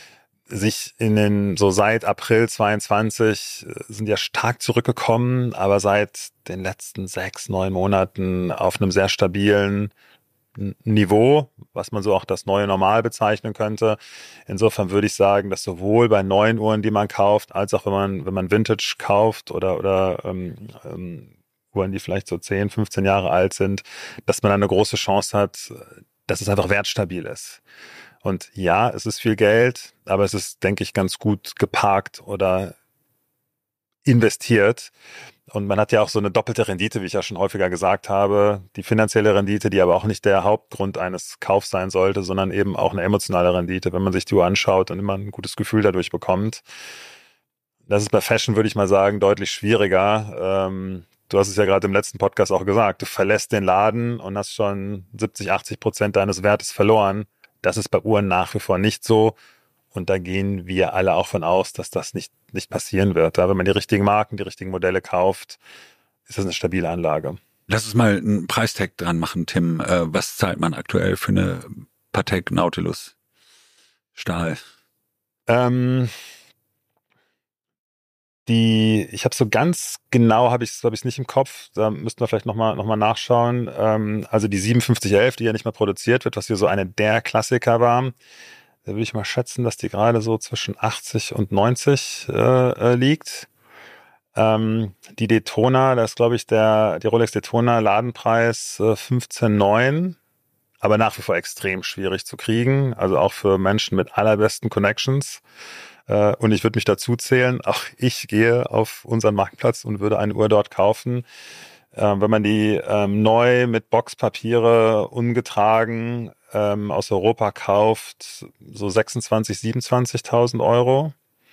sich in den, so seit April zweiundzwanzig sind ja stark zurückgekommen, aber seit den letzten sechs, neun Monaten auf einem sehr stabilen Niveau, was man so auch das neue Normal bezeichnen könnte. Insofern würde ich sagen, dass sowohl bei neuen Uhren, die man kauft, als auch wenn man wenn man Vintage kauft oder oder ähm, ähm, Uhren, die vielleicht so zehn, fünfzehn Jahre alt sind, dass man dann eine große Chance hat, dass es einfach wertstabil ist. Und ja, es ist viel Geld, aber es ist, denke ich, ganz gut geparkt oder investiert. Und man hat ja auch so eine doppelte Rendite, wie ich ja schon häufiger gesagt habe. Die finanzielle Rendite, die aber auch nicht der Hauptgrund eines Kaufs sein sollte, sondern eben auch eine emotionale Rendite, wenn man sich die Uhr anschaut und immer ein gutes Gefühl dadurch bekommt. Das ist bei Fashion, würde ich mal sagen, deutlich schwieriger. Ähm, du hast es ja gerade im letzten Podcast auch gesagt. Du verlässt den Laden und hast schon siebzig, achtzig Prozent deines Wertes verloren. Das ist bei Uhren nach wie vor nicht so. Und da gehen wir alle auch von aus, dass das nicht, nicht passieren wird. Da, wenn man die richtigen Marken, die richtigen Modelle kauft, ist das eine stabile Anlage. Lass uns mal einen Preistag dran machen, Tim. Äh, was zahlt man aktuell für eine Patek Nautilus Stahl? Ähm, die, ich habe so ganz genau, habe ich es hab ich's nicht im Kopf, da müssten wir vielleicht nochmal noch mal nachschauen. Ähm, also die siebenundfünfzig elf, die ja nicht mehr produziert wird, was hier so eine der Klassiker war, da würde ich mal schätzen, dass die gerade so zwischen achtzig und neunzig äh, liegt. Ähm, die Daytona, da ist glaube ich der die Rolex Daytona Ladenpreis äh, fünfzehn neun, aber nach wie vor extrem schwierig zu kriegen, also auch für Menschen mit allerbesten Connections. Äh, und ich würde mich dazu zählen, auch ich gehe auf unseren Marktplatz und würde eine Uhr dort kaufen. Äh, wenn man die ähm, neu mit Boxpapiere ungetragen ähm, aus Europa kauft, so sechsundzwanzig, siebenundzwanzigtausend Euro.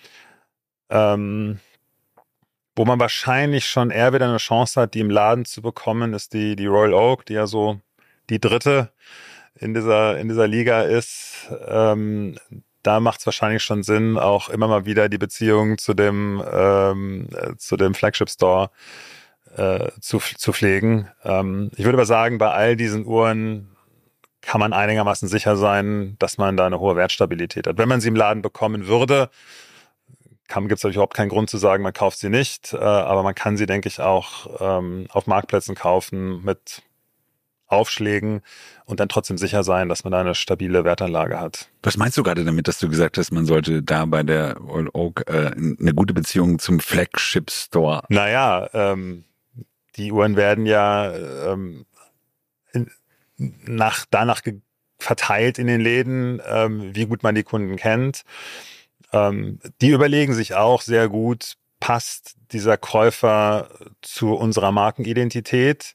Ähm, Wo man wahrscheinlich schon eher wieder eine Chance hat, die im Laden zu bekommen, ist die, die Royal Oak, die ja so die dritte in dieser, in dieser Liga ist. Ähm, da macht es wahrscheinlich schon Sinn, auch immer mal wieder die Beziehung zu dem, ähm, zu dem Flagship Store äh, zu, zu pflegen. Ähm, ich würde aber sagen, bei all diesen Uhren kann man einigermaßen sicher sein, dass man da eine hohe Wertstabilität hat. Wenn man sie im Laden bekommen würde, gibt es überhaupt keinen Grund zu sagen, man kauft sie nicht, äh, aber man kann sie, denke ich, auch ähm, auf Marktplätzen kaufen mit Aufschlägen und dann trotzdem sicher sein, dass man da eine stabile Wertanlage hat. Was meinst du gerade damit, dass du gesagt hast, man sollte da bei der Royal Oak äh, eine gute Beziehung zum Flagship Store? Naja, ähm, die Uhren werden ja ähm, in, nach, danach ge- verteilt in den Läden, ähm, wie gut man die Kunden kennt. Ähm, die überlegen sich auch sehr gut, passt dieser Käufer zu unserer Markenidentität?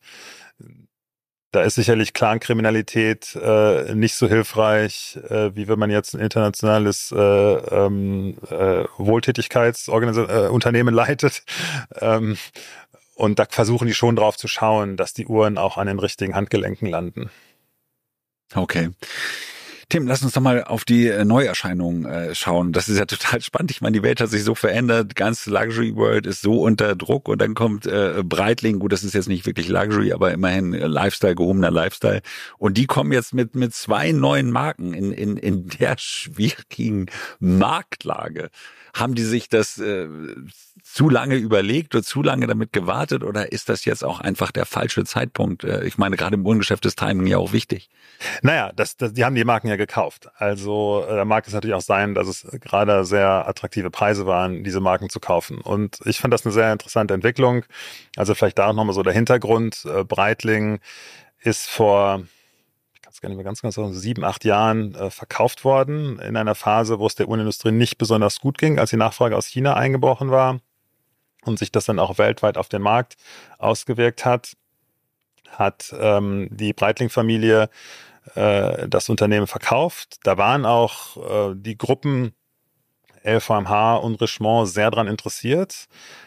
Da ist sicherlich Clankriminalität äh, nicht so hilfreich, äh, wie wenn man jetzt ein internationales äh, ähm, äh, Wohltätigkeitsunternehmen äh, leitet. Ähm, und da versuchen die schon drauf zu schauen, dass die Uhren auch an den richtigen Handgelenken landen. Okay. Tim, lass uns doch mal auf die Neuerscheinungen äh, schauen. Das ist ja total spannend. Ich meine, die Welt hat sich so verändert. Die ganze Luxury World ist so unter Druck. Und dann kommt äh, Breitling. Gut, das ist jetzt nicht wirklich Luxury, aber immerhin Lifestyle, gehobener Lifestyle. Und die kommen jetzt mit mit zwei neuen Marken in in in der schwierigen Marktlage. Haben die sich das äh, zu lange überlegt oder zu lange damit gewartet oder ist das jetzt auch einfach der falsche Zeitpunkt? Äh, ich meine, gerade im Uhrengeschäft ist Timing ja auch wichtig. Naja, das, das, die haben die Marken ja gekauft. Also äh, da mag es natürlich auch sein, dass es gerade sehr attraktive Preise waren, diese Marken zu kaufen. Und ich fand das eine sehr interessante Entwicklung. Also vielleicht da auch nochmal so der Hintergrund. Äh, Breitling ist vor gar nicht mehr ganz ganz so sieben, acht Jahren äh, verkauft worden, in einer Phase, wo es der Uhrenindustrie nicht besonders gut ging, als die Nachfrage aus China eingebrochen war und sich das dann auch weltweit auf den Markt ausgewirkt hat, hat ähm, die Breitling-Familie äh, das Unternehmen verkauft. Da waren auch äh, die Gruppen L V M H und Richemont sehr daran interessiert,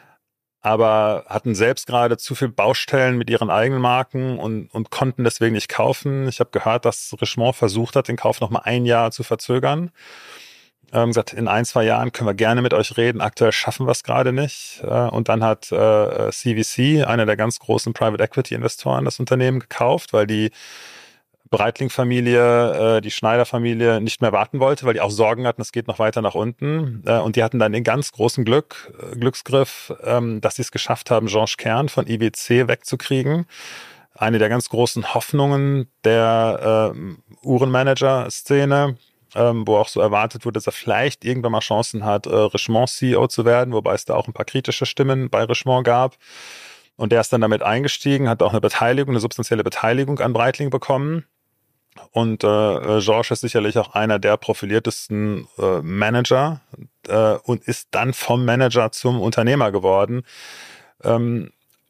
aber hatten selbst gerade zu viel Baustellen mit ihren eigenen Marken und, und konnten deswegen nicht kaufen. Ich habe gehört, dass Richemont versucht hat, den Kauf noch mal ein Jahr zu verzögern. Ähm, gesagt, in ein, zwei Jahren können wir gerne mit euch reden. Aktuell schaffen wir es gerade nicht. Äh, und dann hat äh, C V C, einer der ganz großen Private Equity Investoren, das Unternehmen gekauft, weil die Breitling-Familie, äh, die Schneider-Familie nicht mehr warten wollte, weil die auch Sorgen hatten, es geht noch weiter nach unten. Äh, und die hatten dann den ganz großen Glück, äh, Glücksgriff, ähm, dass sie es geschafft haben, Georges Kern von I W C wegzukriegen. Eine der ganz großen Hoffnungen der äh, Uhrenmanager-Szene, ähm, wo auch so erwartet wurde, dass er vielleicht irgendwann mal Chancen hat, äh, Richemont-C E O zu werden, wobei es da auch ein paar kritische Stimmen bei Richemont gab. Und der ist dann damit eingestiegen, hat auch eine Beteiligung, eine substanzielle Beteiligung an Breitling bekommen. Und äh, Georges ist sicherlich auch einer der profiliertesten äh, Manager äh, und ist dann vom Manager zum Unternehmer geworden. Ähm,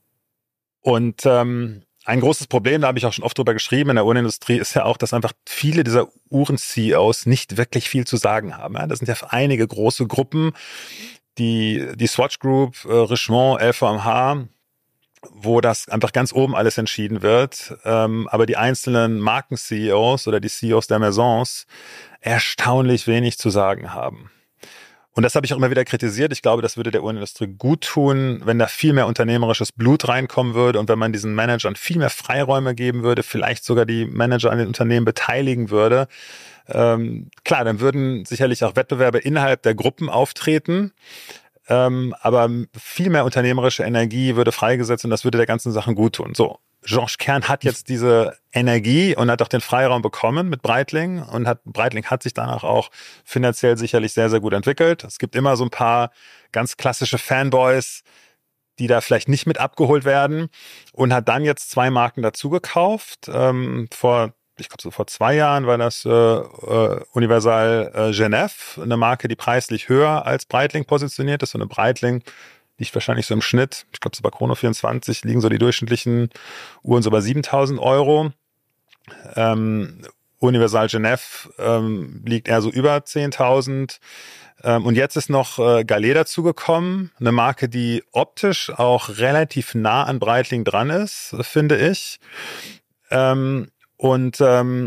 und ähm, ein großes Problem, da habe ich auch schon oft drüber geschrieben in der Uhrenindustrie, ist ja auch, dass einfach viele dieser Uhren-C E Os nicht wirklich viel zu sagen haben. Ja, das sind ja einige große Gruppen, die, die Swatch Group, äh, Richemont, L V M H, wo das einfach ganz oben alles entschieden wird, ähm, aber die einzelnen Marken-C E Os oder die C E Os der Maisons erstaunlich wenig zu sagen haben. Und das habe ich auch immer wieder kritisiert. Ich glaube, das würde der Uhrenindustrie gut tun, wenn da viel mehr unternehmerisches Blut reinkommen würde und wenn man diesen Managern viel mehr Freiräume geben würde, vielleicht sogar die Manager an den Unternehmen beteiligen würde. Ähm, klar, dann würden sicherlich auch Wettbewerbe innerhalb der Gruppen auftreten. Ähm, aber viel mehr unternehmerische Energie würde freigesetzt und das würde der ganzen Sache gut tun. So, Georges Kern hat jetzt diese Energie und hat auch den Freiraum bekommen mit Breitling und hat Breitling hat sich danach auch finanziell sicherlich sehr, sehr gut entwickelt. Es gibt immer so ein paar ganz klassische Fanboys, die da vielleicht nicht mit abgeholt werden und hat dann jetzt zwei Marken dazu gekauft. Ähm, vor ich glaube so vor zwei Jahren war das äh, äh, Universal äh, Genève, eine Marke, die preislich höher als Breitling positioniert ist. So eine Breitling liegt wahrscheinlich so im Schnitt, ich glaube so bei Chrono vierundzwanzig liegen so die durchschnittlichen Uhren so bei siebentausend Euro. Ähm, Universal Genève ähm, liegt eher so über zehntausend. Ähm, und jetzt ist noch äh, Gallet dazugekommen, eine Marke, die optisch auch relativ nah an Breitling dran ist, finde ich. Ähm, Und ähm,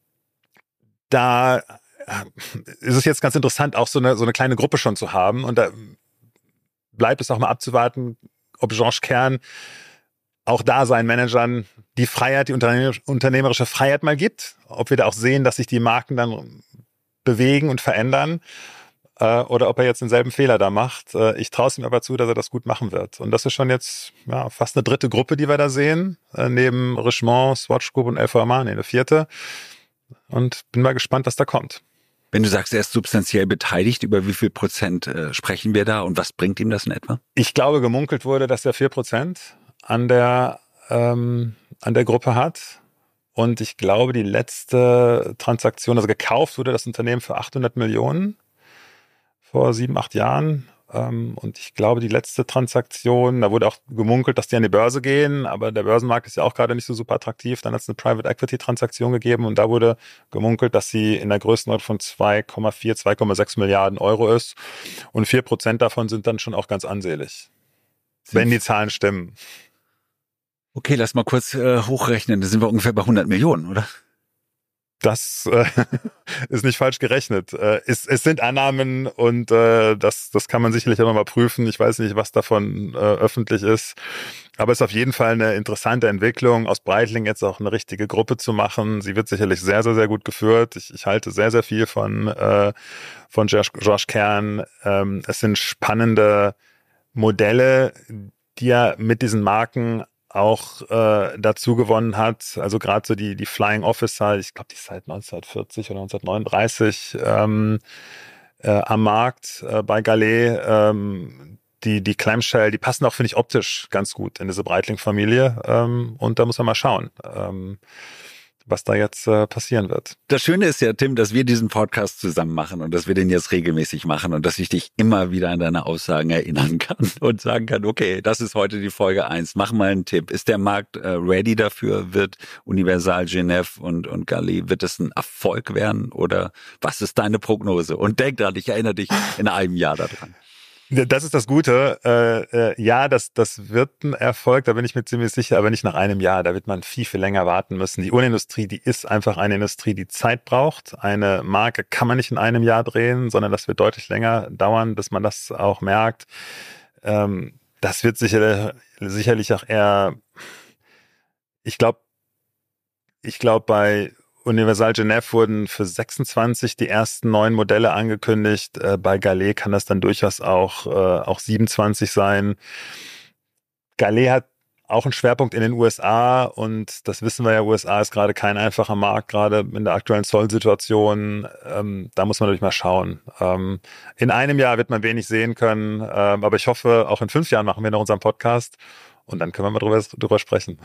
da ist es jetzt ganz interessant, auch so eine so eine kleine Gruppe schon zu haben. Und da bleibt es auch mal abzuwarten, ob Georges Kern auch da seinen Managern die Freiheit, die unternehmerische Freiheit mal gibt. Ob wir da auch sehen, dass sich die Marken dann bewegen und verändern. Äh, oder ob er jetzt denselben Fehler da macht. Äh, ich traue es ihm aber zu, dass er das gut machen wird. Und das ist schon jetzt ja, fast eine dritte Gruppe, die wir da sehen. Äh, neben Richemont, Swatch Group und L V M H, nee, eine vierte. Und bin mal gespannt, was da kommt. Wenn du sagst, er ist substanziell beteiligt, über wie viel Prozent äh, sprechen wir da und was bringt ihm das in etwa? Ich glaube, gemunkelt wurde, dass er vier Prozent an der, ähm, an der Gruppe hat. Und ich glaube, die letzte Transaktion, also gekauft wurde das Unternehmen für achthundert Millionen. Vor sieben, acht Jahren. Und ich glaube, die letzte Transaktion, da wurde auch gemunkelt, dass die an die Börse gehen, aber der Börsenmarkt ist ja auch gerade nicht so super attraktiv. Dann hat es eine Private Equity Transaktion gegeben und da wurde gemunkelt, dass sie in der Größenordnung von zwei Komma vier, zwei Komma sechs Milliarden Euro ist. Und vier Prozent davon sind dann schon auch ganz ansehlich. Wenn die Zahlen stimmen. Okay, lass mal kurz äh, hochrechnen. Da sind wir ungefähr bei hundert Millionen, oder? Das äh, ist nicht falsch gerechnet. Äh, es, es sind Annahmen und äh, das, das kann man sicherlich auch nochmal prüfen. Ich weiß nicht, was davon äh, öffentlich ist. Aber es ist auf jeden Fall eine interessante Entwicklung, aus Breitling jetzt auch eine richtige Gruppe zu machen. Sie wird sicherlich sehr, sehr, sehr gut geführt. Ich, ich halte sehr, sehr viel von, äh, von Georges Kern. Ähm, es sind spannende Modelle, die er mit diesen Marken auch äh, dazu gewonnen hat. Also gerade so die die Flying Officer, ich glaube, die ist seit neunzehnhundertvierzig oder neunzehnhundertneununddreißig ähm, äh, am Markt äh, bei Gallet. Ähm, die die Clamshell, die passen auch, finde ich, optisch ganz gut in diese Breitling-Familie. Ähm, und da muss man mal schauen, ähm, was da jetzt äh, passieren wird. Das Schöne ist ja, Tim, dass wir diesen Podcast zusammen machen und dass wir den jetzt regelmäßig machen und dass ich dich immer wieder an deine Aussagen erinnern kann und sagen kann, okay, das ist heute die Folge eins. Mach mal einen Tipp. Ist der Markt äh, ready dafür? Wird Universal Genève und, und Gallet, wird es ein Erfolg werden oder was ist deine Prognose? Und denk dran, ich erinnere dich in einem Jahr daran. Das ist das Gute. Äh, äh, ja, das, das wird ein Erfolg, da bin ich mir ziemlich sicher, aber nicht nach einem Jahr. Da wird man viel, viel länger warten müssen. Die Uhrenindustrie, die ist einfach eine Industrie, die Zeit braucht. Eine Marke kann man nicht in einem Jahr drehen, sondern das wird deutlich länger dauern, bis man das auch merkt. Ähm, das wird sicher, sicherlich auch eher, ich glaube, ich glaube bei Universal Genève wurden für sechsundzwanzig die ersten neuen Modelle angekündigt. Äh, bei Gallet kann das dann durchaus auch, äh, auch siebenundzwanzig sein. Gallet hat auch einen Schwerpunkt in den U S A und das wissen wir ja, U S A ist gerade kein einfacher Markt, gerade in der aktuellen Zollsituation. Ähm, da muss man natürlich mal schauen. Ähm, in einem Jahr wird man wenig sehen können, ähm, aber ich hoffe, auch in fünf Jahren machen wir noch unseren Podcast und dann können wir mal drüber, drüber sprechen.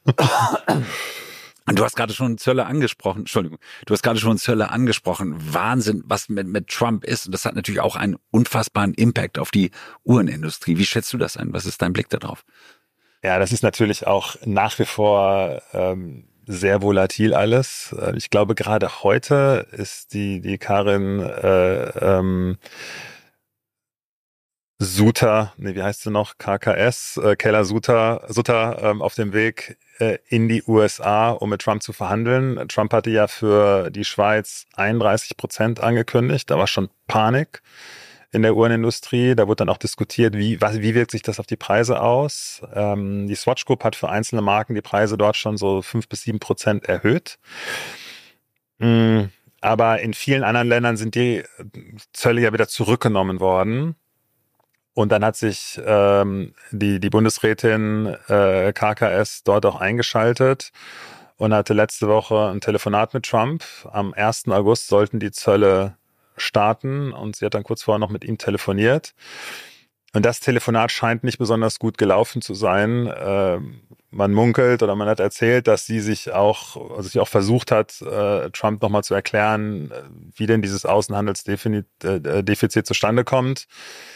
Und du hast gerade schon Zölle angesprochen, Entschuldigung, du hast gerade schon Zölle angesprochen. Wahnsinn, was mit, mit Trump ist. Und das hat natürlich auch einen unfassbaren Impact auf die Uhrenindustrie. Wie schätzt du das ein? Was ist dein Blick darauf? Ja, das ist natürlich auch nach wie vor ähm, sehr volatil alles. Ich glaube, gerade heute ist die, die Karin äh, ähm, Sutter, nee, wie heißt sie noch? K K S, äh, Kayla Sutter, Sutter ähm, auf dem Weg äh, in die U S A, um mit Trump zu verhandeln. Trump hatte ja für die Schweiz einunddreißig Prozent angekündigt. Da war schon Panik in der Uhrenindustrie. Da wurde dann auch diskutiert, wie, was, wie wirkt sich das auf die Preise aus. Ähm, die Swatch Group hat für einzelne Marken die Preise dort schon so fünf bis sieben Prozent erhöht. Mhm. Aber in vielen anderen Ländern sind die Zölle ja wieder zurückgenommen worden. Und dann hat sich ähm, die, die Bundesrätin äh, K K S dort auch eingeschaltet und hatte letzte Woche ein Telefonat mit Trump. Am ersten August sollten die Zölle starten und sie hat dann kurz vorher noch mit ihm telefoniert. Und das Telefonat scheint nicht besonders gut gelaufen zu sein. Äh, man munkelt oder man hat erzählt, dass sie sich auch, also sie auch versucht hat, äh, Trump nochmal zu erklären, wie denn dieses Außenhandelsdefizit zustande kommt.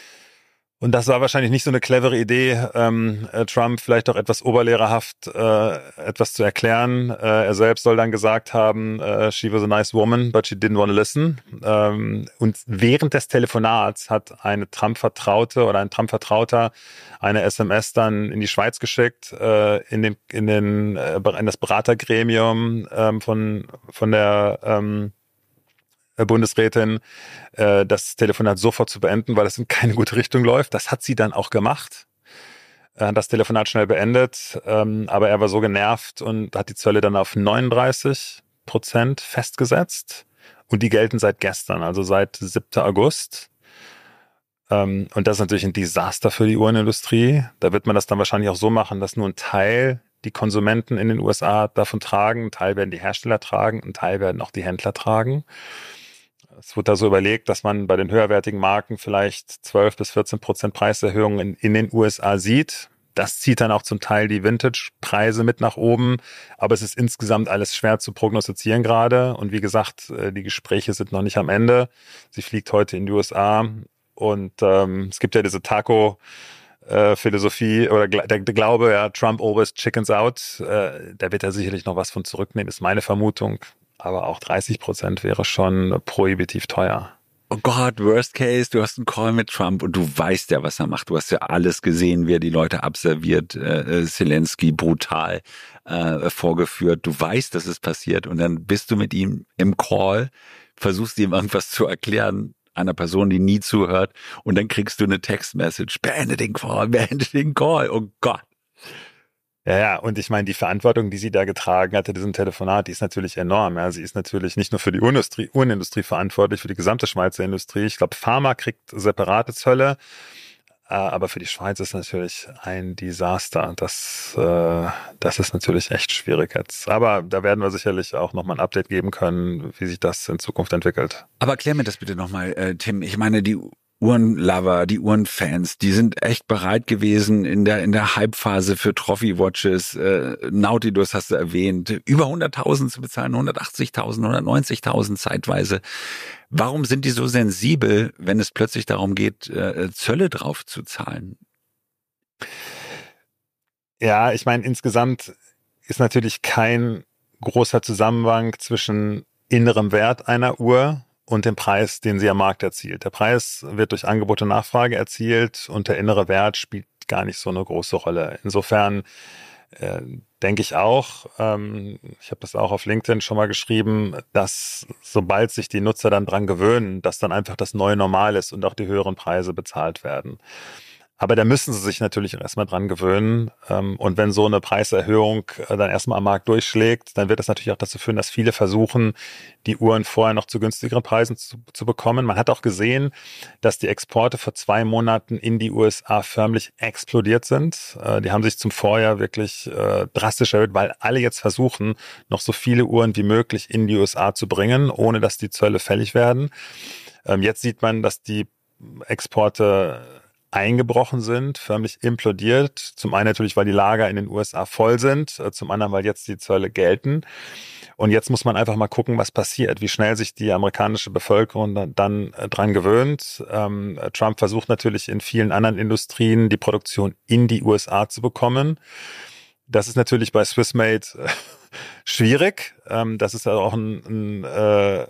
Und das war wahrscheinlich nicht so eine clevere Idee, ähm, Trump vielleicht auch etwas oberlehrerhaft äh, etwas zu erklären. Äh, er selbst soll dann gesagt haben, äh, she was a nice woman, but she didn't want to listen. Ähm, und während des Telefonats hat eine Trump-Vertraute oder ein Trump-Vertrauter eine S M S dann in die Schweiz geschickt, äh, in den in den äh, in das Beratergremium ähm, von von der ähm, Bundesrätin, äh, das Telefonat sofort zu beenden, weil es in keine gute Richtung läuft. Das hat sie dann auch gemacht. Äh, das Telefonat schnell beendet, ähm, aber er war so genervt und hat die Zölle dann auf neununddreißig Prozent festgesetzt. Und die gelten seit gestern, also seit siebten August. Ähm, und das ist natürlich ein Desaster für die Uhrenindustrie. Da wird man das dann wahrscheinlich auch so machen, dass nur ein Teil die Konsumenten in den U S A davon tragen, ein Teil werden die Hersteller tragen, ein Teil werden auch die Händler tragen. Es wird da so überlegt, dass man bei den höherwertigen Marken vielleicht zwölf bis vierzehn Prozent Preiserhöhungen in, in den U S A sieht. Das zieht dann auch zum Teil die Vintage-Preise mit nach oben. Aber es ist insgesamt alles schwer zu prognostizieren gerade. Und wie gesagt, die Gespräche sind noch nicht am Ende. Sie fliegt heute in die U S A. Und ähm, es gibt ja diese Taco- Philosophie oder der, der Glaube, ja, Trump always chickens out, äh, da wird er sicherlich noch was von zurücknehmen, ist meine Vermutung. Aber auch dreißig Prozent wäre schon prohibitiv teuer. Oh Gott, worst case, du hast einen Call mit Trump und du weißt ja, was er macht. Du hast ja alles gesehen, wie er die Leute abserviert, äh, Zelensky brutal äh, vorgeführt. Du weißt, dass es passiert und dann bist du mit ihm im Call, versuchst ihm irgendwas zu erklären, einer Person, die nie zuhört, und dann kriegst du eine Textmessage, beende den Call, beende den Call, oh Gott. Ja, ja, und ich meine, die Verantwortung, die sie da getragen hatte, diesem Telefonat, die ist natürlich enorm. Ja. Sie ist natürlich nicht nur für die Uhrenindustrie, Uhrenindustrie verantwortlich, für die gesamte Schweizer Industrie. Ich glaube, Pharma kriegt separate Zölle, aber für die Schweiz ist natürlich ein Desaster. Das, äh, das ist natürlich echt schwierig jetzt. Aber da werden wir sicherlich auch nochmal ein Update geben können, wie sich das in Zukunft entwickelt. Aber erklär mir das bitte nochmal, äh, Tim. Ich meine, die Uhrenlover, die Uhrenfans, die sind echt bereit gewesen in der in der Hype-Phase für Trophy-Watches. Äh, Nautilus hast du erwähnt, über hunderttausend zu bezahlen, hundertachtzigtausend, hundertneunzigtausend zeitweise. Warum sind die so sensibel, wenn es plötzlich darum geht, äh, Zölle drauf zu zahlen? Ja, ich meine, insgesamt ist natürlich kein großer Zusammenhang zwischen innerem Wert einer Uhr und dem Preis, den sie am Markt erzielt. Der Preis wird durch Angebot und Nachfrage erzielt und der innere Wert spielt gar nicht so eine große Rolle. Insofern äh, denke ich auch, ähm, ich habe das auch auf LinkedIn schon mal geschrieben, dass sobald sich die Nutzer dann dran gewöhnen, dass dann einfach das neue Normal ist und auch die höheren Preise bezahlt werden. Aber da müssen sie sich natürlich erstmal dran gewöhnen. Und wenn so eine Preiserhöhung dann erstmal am Markt durchschlägt, dann wird das natürlich auch dazu führen, dass viele versuchen, die Uhren vorher noch zu günstigeren Preisen zu, zu bekommen. Man hat auch gesehen, dass die Exporte vor zwei Monaten in die U S A förmlich explodiert sind. Die haben sich zum Vorjahr wirklich drastisch erhöht, weil alle jetzt versuchen, noch so viele Uhren wie möglich in die U S A zu bringen, ohne dass die Zölle fällig werden. Jetzt sieht man, dass die Exporte eingebrochen sind, förmlich implodiert. Zum einen natürlich, weil die Lager in den U S A voll sind, zum anderen, weil jetzt die Zölle gelten. Und jetzt muss man einfach mal gucken, was passiert, wie schnell sich die amerikanische Bevölkerung dann, dann dran gewöhnt. Ähm, Trump versucht natürlich in vielen anderen Industrien die Produktion in die U S A zu bekommen. Das ist natürlich bei Swissmade äh, schwierig. Ähm, das ist ja auch ein, ein äh,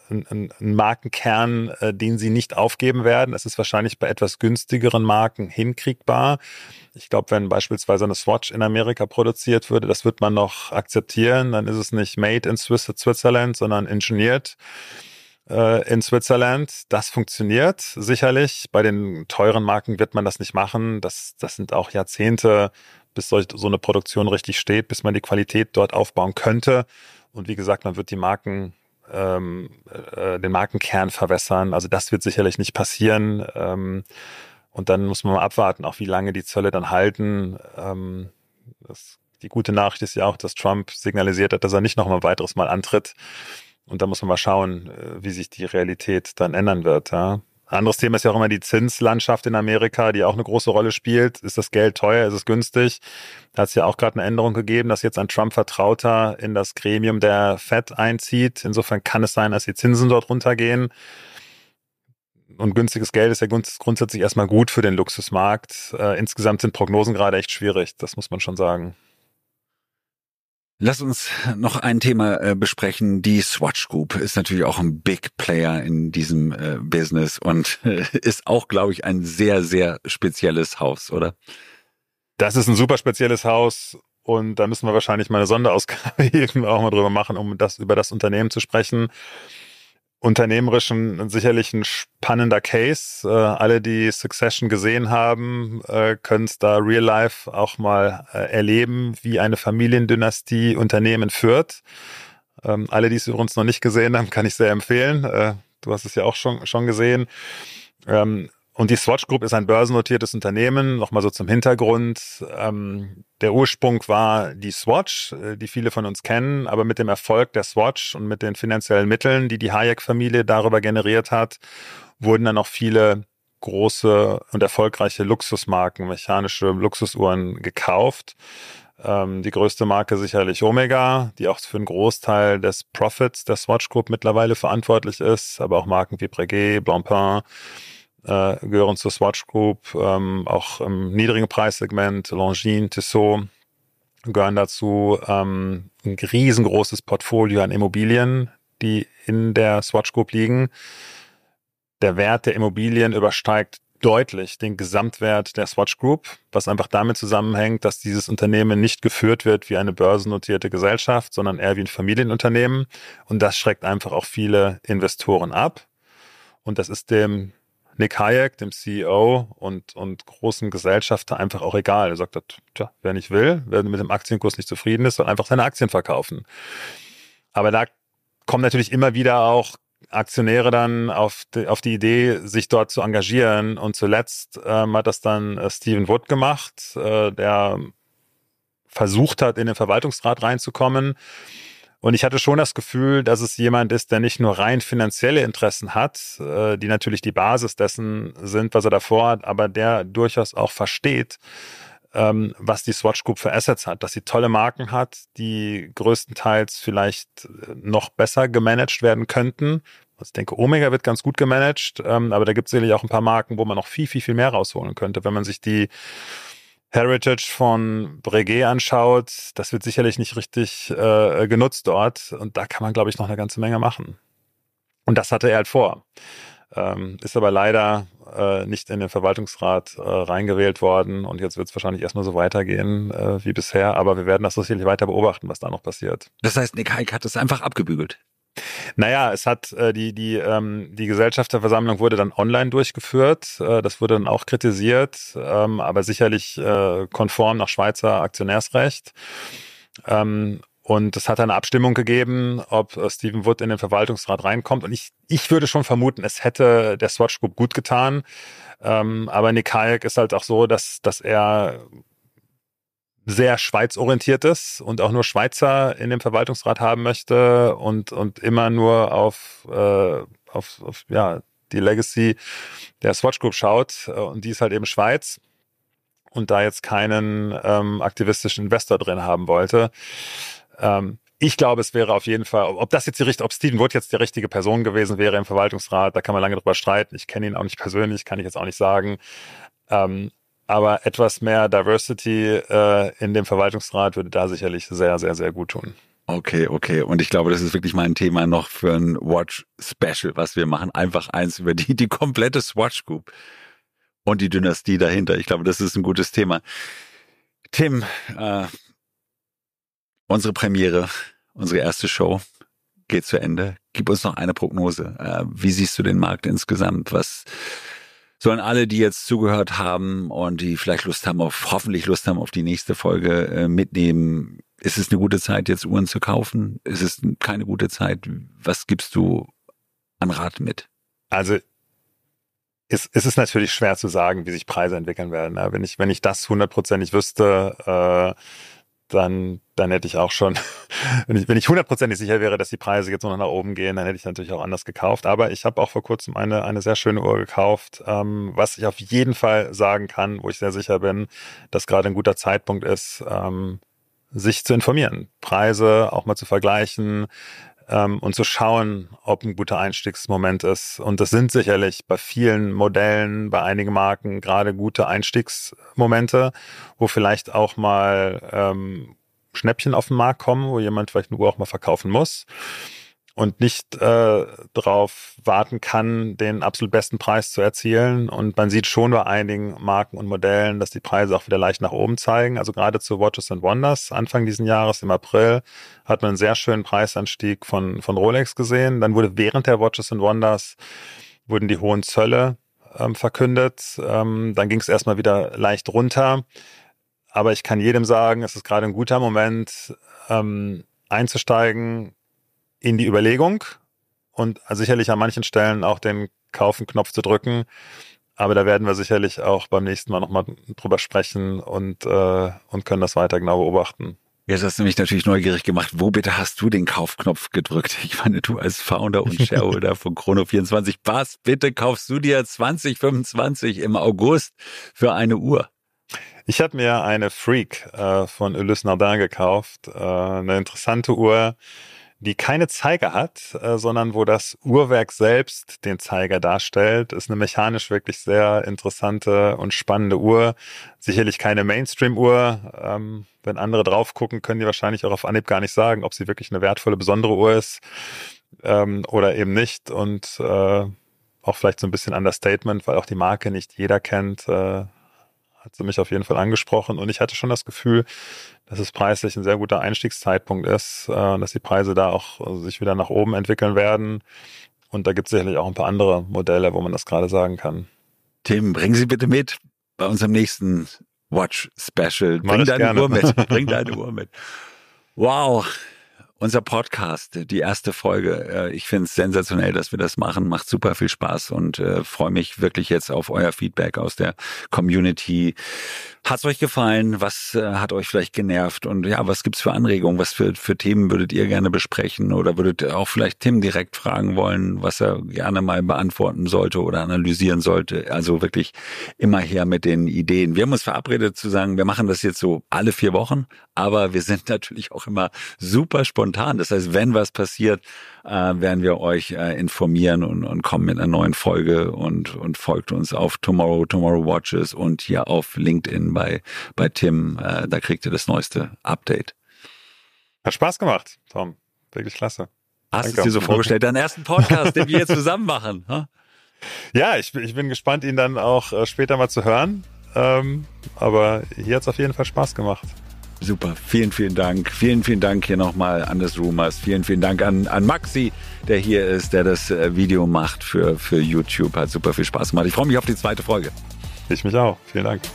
ein, ein Markenkern, äh, den sie nicht aufgeben werden. Es ist wahrscheinlich bei etwas günstigeren Marken hinkriegbar. Ich glaube, wenn beispielsweise eine Swatch in Amerika produziert würde, das wird man noch akzeptieren. Dann ist es nicht made in Swiss, Switzerland, sondern engineered äh, in Switzerland. Das funktioniert sicherlich. Bei den teuren Marken wird man das nicht machen. Das, das sind auch Jahrzehnte, bis so eine Produktion richtig steht, bis man die Qualität dort aufbauen könnte. Und wie gesagt, man wird die Marken, ähm, äh, den Markenkern verwässern. Also das wird sicherlich nicht passieren. Ähm, und dann muss man mal abwarten, auch wie lange die Zölle dann halten. Ähm, das, die gute Nachricht ist ja auch, dass Trump signalisiert hat, dass er nicht noch mal ein weiteres Mal antritt. Und da muss man mal schauen, wie sich die Realität dann ändern wird. Ja. Anderes Thema ist ja auch immer die Zinslandschaft in Amerika, die auch eine große Rolle spielt. Ist das Geld teuer? Ist es günstig? Da hat es ja auch gerade eine Änderung gegeben, dass jetzt ein Trump-Vertrauter in das Gremium der Fed einzieht. Insofern kann es sein, dass die Zinsen dort runtergehen. Und günstiges Geld ist ja grundsätzlich erstmal gut für den Luxusmarkt. Äh, insgesamt sind Prognosen gerade echt schwierig, das muss man schon sagen. Lass uns noch ein Thema äh, besprechen. Die Swatch Group ist natürlich auch ein Big Player in diesem äh, Business und äh, ist auch, glaube ich, ein sehr, sehr spezielles Haus, oder? Das ist ein super spezielles Haus und da müssen wir wahrscheinlich mal eine Sonderausgabe irgendwann auch mal drüber machen, um das über das Unternehmen zu sprechen. Unternehmerisch ein, sicherlich ein spannender Case. Äh, alle, die Succession gesehen haben, äh, können es da real life auch mal äh, erleben, wie eine Familiendynastie Unternehmen führt. Ähm, alle, die es übrigens noch nicht gesehen haben, kann ich sehr empfehlen. Äh, du hast es ja auch schon, schon gesehen. Ähm, Und die Swatch Group ist ein börsennotiertes Unternehmen. Nochmal so zum Hintergrund. Ähm, der Ursprung war die Swatch, äh, die viele von uns kennen. Aber mit dem Erfolg der Swatch und mit den finanziellen Mitteln, die die Hayek-Familie darüber generiert hat, wurden dann auch viele große und erfolgreiche Luxusmarken, mechanische Luxusuhren gekauft. Ähm, die größte Marke sicherlich Omega, die auch für einen Großteil des Profits der Swatch Group mittlerweile verantwortlich ist. Aber auch Marken wie Breguet, Blancpain, Äh, gehören zur Swatch Group, ähm, auch im niedrigen Preissegment, Longines, Tissot gehören dazu, ähm, ein riesengroßes Portfolio an Immobilien, die in der Swatch Group liegen. Der Wert der Immobilien übersteigt deutlich den Gesamtwert der Swatch Group, was einfach damit zusammenhängt, dass dieses Unternehmen nicht geführt wird wie eine börsennotierte Gesellschaft, sondern eher wie ein Familienunternehmen. Und das schreckt einfach auch viele Investoren ab. Und das ist dem Nick Hayek, dem C E O und, und großen Gesellschafter einfach auch egal. Er sagt, tja, wer nicht will, wer mit dem Aktienkurs nicht zufrieden ist, soll einfach seine Aktien verkaufen. Aber da kommen natürlich immer wieder auch Aktionäre dann auf die, auf die Idee, sich dort zu engagieren. Und zuletzt ähm, hat das dann äh, Stephen Wood gemacht, äh, der versucht hat, in den Verwaltungsrat reinzukommen. Und ich hatte schon das Gefühl, dass es jemand ist, der nicht nur rein finanzielle Interessen hat, die natürlich die Basis dessen sind, was er davor hat, aber der durchaus auch versteht, was die Swatch Group für Assets hat, dass sie tolle Marken hat, die größtenteils vielleicht noch besser gemanagt werden könnten. Ich denke, Omega wird ganz gut gemanagt, aber da gibt es sicherlich auch ein paar Marken, wo man noch viel, viel, viel mehr rausholen könnte, wenn man sich die Heritage von Breguet anschaut, das wird sicherlich nicht richtig äh, genutzt dort und da kann man, glaube ich, noch eine ganze Menge machen. Und das hatte er halt vor. Ähm, ist aber leider äh, nicht in den Verwaltungsrat äh, reingewählt worden und jetzt wird es wahrscheinlich erstmal so weitergehen äh, wie bisher, aber wir werden das sicherlich weiter beobachten, was da noch passiert. Das heißt, Nick Hayek hat es einfach abgebügelt? Naja, es hat äh, die die ähm, die Gesellschafterversammlung wurde dann online durchgeführt. Äh, das wurde dann auch kritisiert, ähm, aber sicherlich äh, konform nach Schweizer Aktionärsrecht. Ähm, und es hat eine Abstimmung gegeben, ob äh, Stephen Wood in den Verwaltungsrat reinkommt. Und ich ich würde schon vermuten, es hätte der Swatch Group gut getan. Ähm, aber Nick Hayek ist halt auch so, dass dass er sehr schweizorientiert ist und auch nur Schweizer in dem Verwaltungsrat haben möchte und und immer nur auf äh, auf, auf ja die Legacy der Swatch Group schaut und die ist halt eben Schweiz und da jetzt keinen ähm, aktivistischen Investor drin haben wollte. Ähm, ich glaube, es wäre auf jeden Fall, ob das jetzt die richtige, ob Stephen Wood jetzt die richtige Person gewesen wäre im Verwaltungsrat, da kann man lange drüber streiten. Ich kenne ihn auch nicht persönlich, kann ich jetzt auch nicht sagen. Ähm, Aber etwas mehr Diversity äh, in dem Verwaltungsrat würde da sicherlich sehr, sehr, sehr gut tun. Okay, okay. Und ich glaube, das ist wirklich mal ein Thema noch für ein Watch-Special, was wir machen. Einfach eins über die, die komplette Swatch Group und die Dynastie dahinter. Ich glaube, das ist ein gutes Thema. Tim, äh, unsere Premiere, unsere erste Show geht zu Ende. Gib uns noch eine Prognose. Äh, wie siehst du den Markt insgesamt? Was sollen alle, die jetzt zugehört haben und die vielleicht Lust haben auf, hoffentlich Lust haben auf die nächste Folge äh, mitnehmen? Ist es eine gute Zeit, jetzt Uhren zu kaufen? Ist es keine gute Zeit? Was gibst du an Rat mit? Also es, es ist natürlich schwer zu sagen, wie sich Preise entwickeln werden. Ja, wenn ich wenn ich das hundertprozentig wüsste, äh, dann dann hätte ich auch schon, wenn ich wenn ich hundertprozentig sicher wäre, dass die Preise jetzt noch nach oben gehen, dann hätte ich natürlich auch anders gekauft. Aber ich habe auch vor kurzem eine eine sehr schöne Uhr gekauft, ähm, was ich auf jeden Fall sagen kann, wo ich sehr sicher bin, dass gerade ein guter Zeitpunkt ist, ähm, sich zu informieren, Preise auch mal zu vergleichen ähm, und zu schauen, ob ein guter Einstiegsmoment ist. Und das sind sicherlich bei vielen Modellen, bei einigen Marken gerade gute Einstiegsmomente, wo vielleicht auch mal ähm, Schnäppchen auf den Markt kommen, wo jemand vielleicht eine Uhr auch mal verkaufen muss und nicht äh, darauf warten kann, den absolut besten Preis zu erzielen. Und man sieht schon bei einigen Marken und Modellen, dass die Preise auch wieder leicht nach oben zeigen. Also gerade zu Watches and Wonders, Anfang diesen Jahres, im April, hat man einen sehr schönen Preisanstieg von von Rolex gesehen. Dann wurde während der Watches and Wonders, wurden die hohen Zölle ähm, verkündet. Ähm, dann ging es erstmal wieder leicht runter. Aber ich kann jedem sagen, es ist gerade ein guter Moment, ähm, einzusteigen in die Überlegung und sicherlich an manchen Stellen auch den Kaufen-Knopf zu drücken. Aber da werden wir sicherlich auch beim nächsten Mal nochmal drüber sprechen und, äh, und können das weiter genau beobachten. Jetzt hast du mich natürlich neugierig gemacht. Wo bitte hast du den Kaufknopf gedrückt? Ich meine, du als Founder und Shareholder von Chrono vierundzwanzig, was bitte kaufst du dir zwanzig fünfundzwanzig im August für eine Uhr? Ich habe mir eine Freak äh, von Ulysse Nardin gekauft. Äh, eine interessante Uhr, die keine Zeiger hat, äh, sondern wo das Uhrwerk selbst den Zeiger darstellt. Ist eine mechanisch wirklich sehr interessante und spannende Uhr. Sicherlich keine Mainstream-Uhr. Ähm, wenn andere drauf gucken, können die wahrscheinlich auch auf Anhieb gar nicht sagen, ob sie wirklich eine wertvolle, besondere Uhr ist ähm, oder eben nicht. Und äh, auch vielleicht so ein bisschen Understatement, weil auch die Marke nicht jeder kennt, äh, hat sie mich auf jeden Fall angesprochen. Und ich hatte schon das Gefühl, dass es preislich ein sehr guter Einstiegszeitpunkt ist, äh, dass die Preise da auch also sich wieder nach oben entwickeln werden. Und da gibt es sicherlich auch ein paar andere Modelle, wo man das gerade sagen kann. Tim, bring sie bitte mit bei unserem nächsten Watch-Special. Bring deine gerne. Uhr mit. Bring deine Uhr mit. Wow. Unser Podcast, die erste Folge. Ich finde es sensationell, dass wir das machen. Macht super viel Spaß und äh, freue mich wirklich jetzt auf euer Feedback aus der Community. Hat's euch gefallen? Was äh, hat euch vielleicht genervt? Und ja, was gibt's für Anregungen? Was für, für Themen würdet ihr gerne besprechen? Oder würdet ihr auch vielleicht Tim direkt fragen wollen, was er gerne mal beantworten sollte oder analysieren sollte? Also wirklich immer her mit den Ideen. Wir haben uns verabredet zu sagen, wir machen das jetzt so alle vier Wochen, aber wir sind natürlich auch immer super spontan. Das heißt, wenn was passiert, äh, werden wir euch äh, informieren und, und kommen mit einer neuen Folge und, und folgt uns auf Tomorrow, Tomorrow Watches und hier auf LinkedIn bei, bei Tim. Äh, da kriegt ihr das neueste Update. Hat Spaß gemacht, Tom. Wirklich klasse. Hast du es dir so vorgestellt, deinen ersten Podcast, den wir jetzt zusammen machen? Huh? Ja, ich, ich bin gespannt, ihn dann auch äh, später mal zu hören. Ähm, aber hier hat es auf jeden Fall Spaß gemacht. Super, vielen, vielen Dank. Vielen, vielen Dank hier nochmal an das Rumors. Vielen, vielen Dank an, an Maxi, der hier ist, der das Video macht für, für YouTube. Hat super viel Spaß gemacht. Ich freue mich auf die zweite Folge. Ich mich auch. Vielen Dank.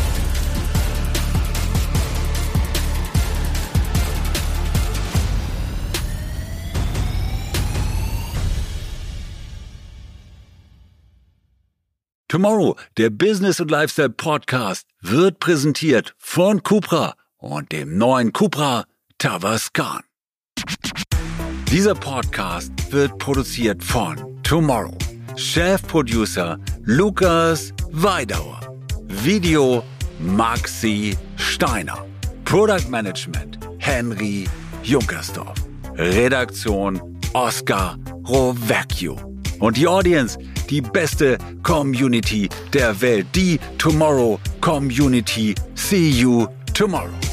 Tomorrow, der Business und Lifestyle Podcast, wird präsentiert von Cupra und dem neuen Cupra Tavascan. Dieser Podcast wird produziert von Tomorrow. Chefproducer Lukas Weidauer. Video Maxi Steiner. Product Management Henry Junkersdorf. Redaktion Oskar Rovecchio. Und die Audience, die beste Community der Welt. Die Tomorrow Community. See you tomorrow.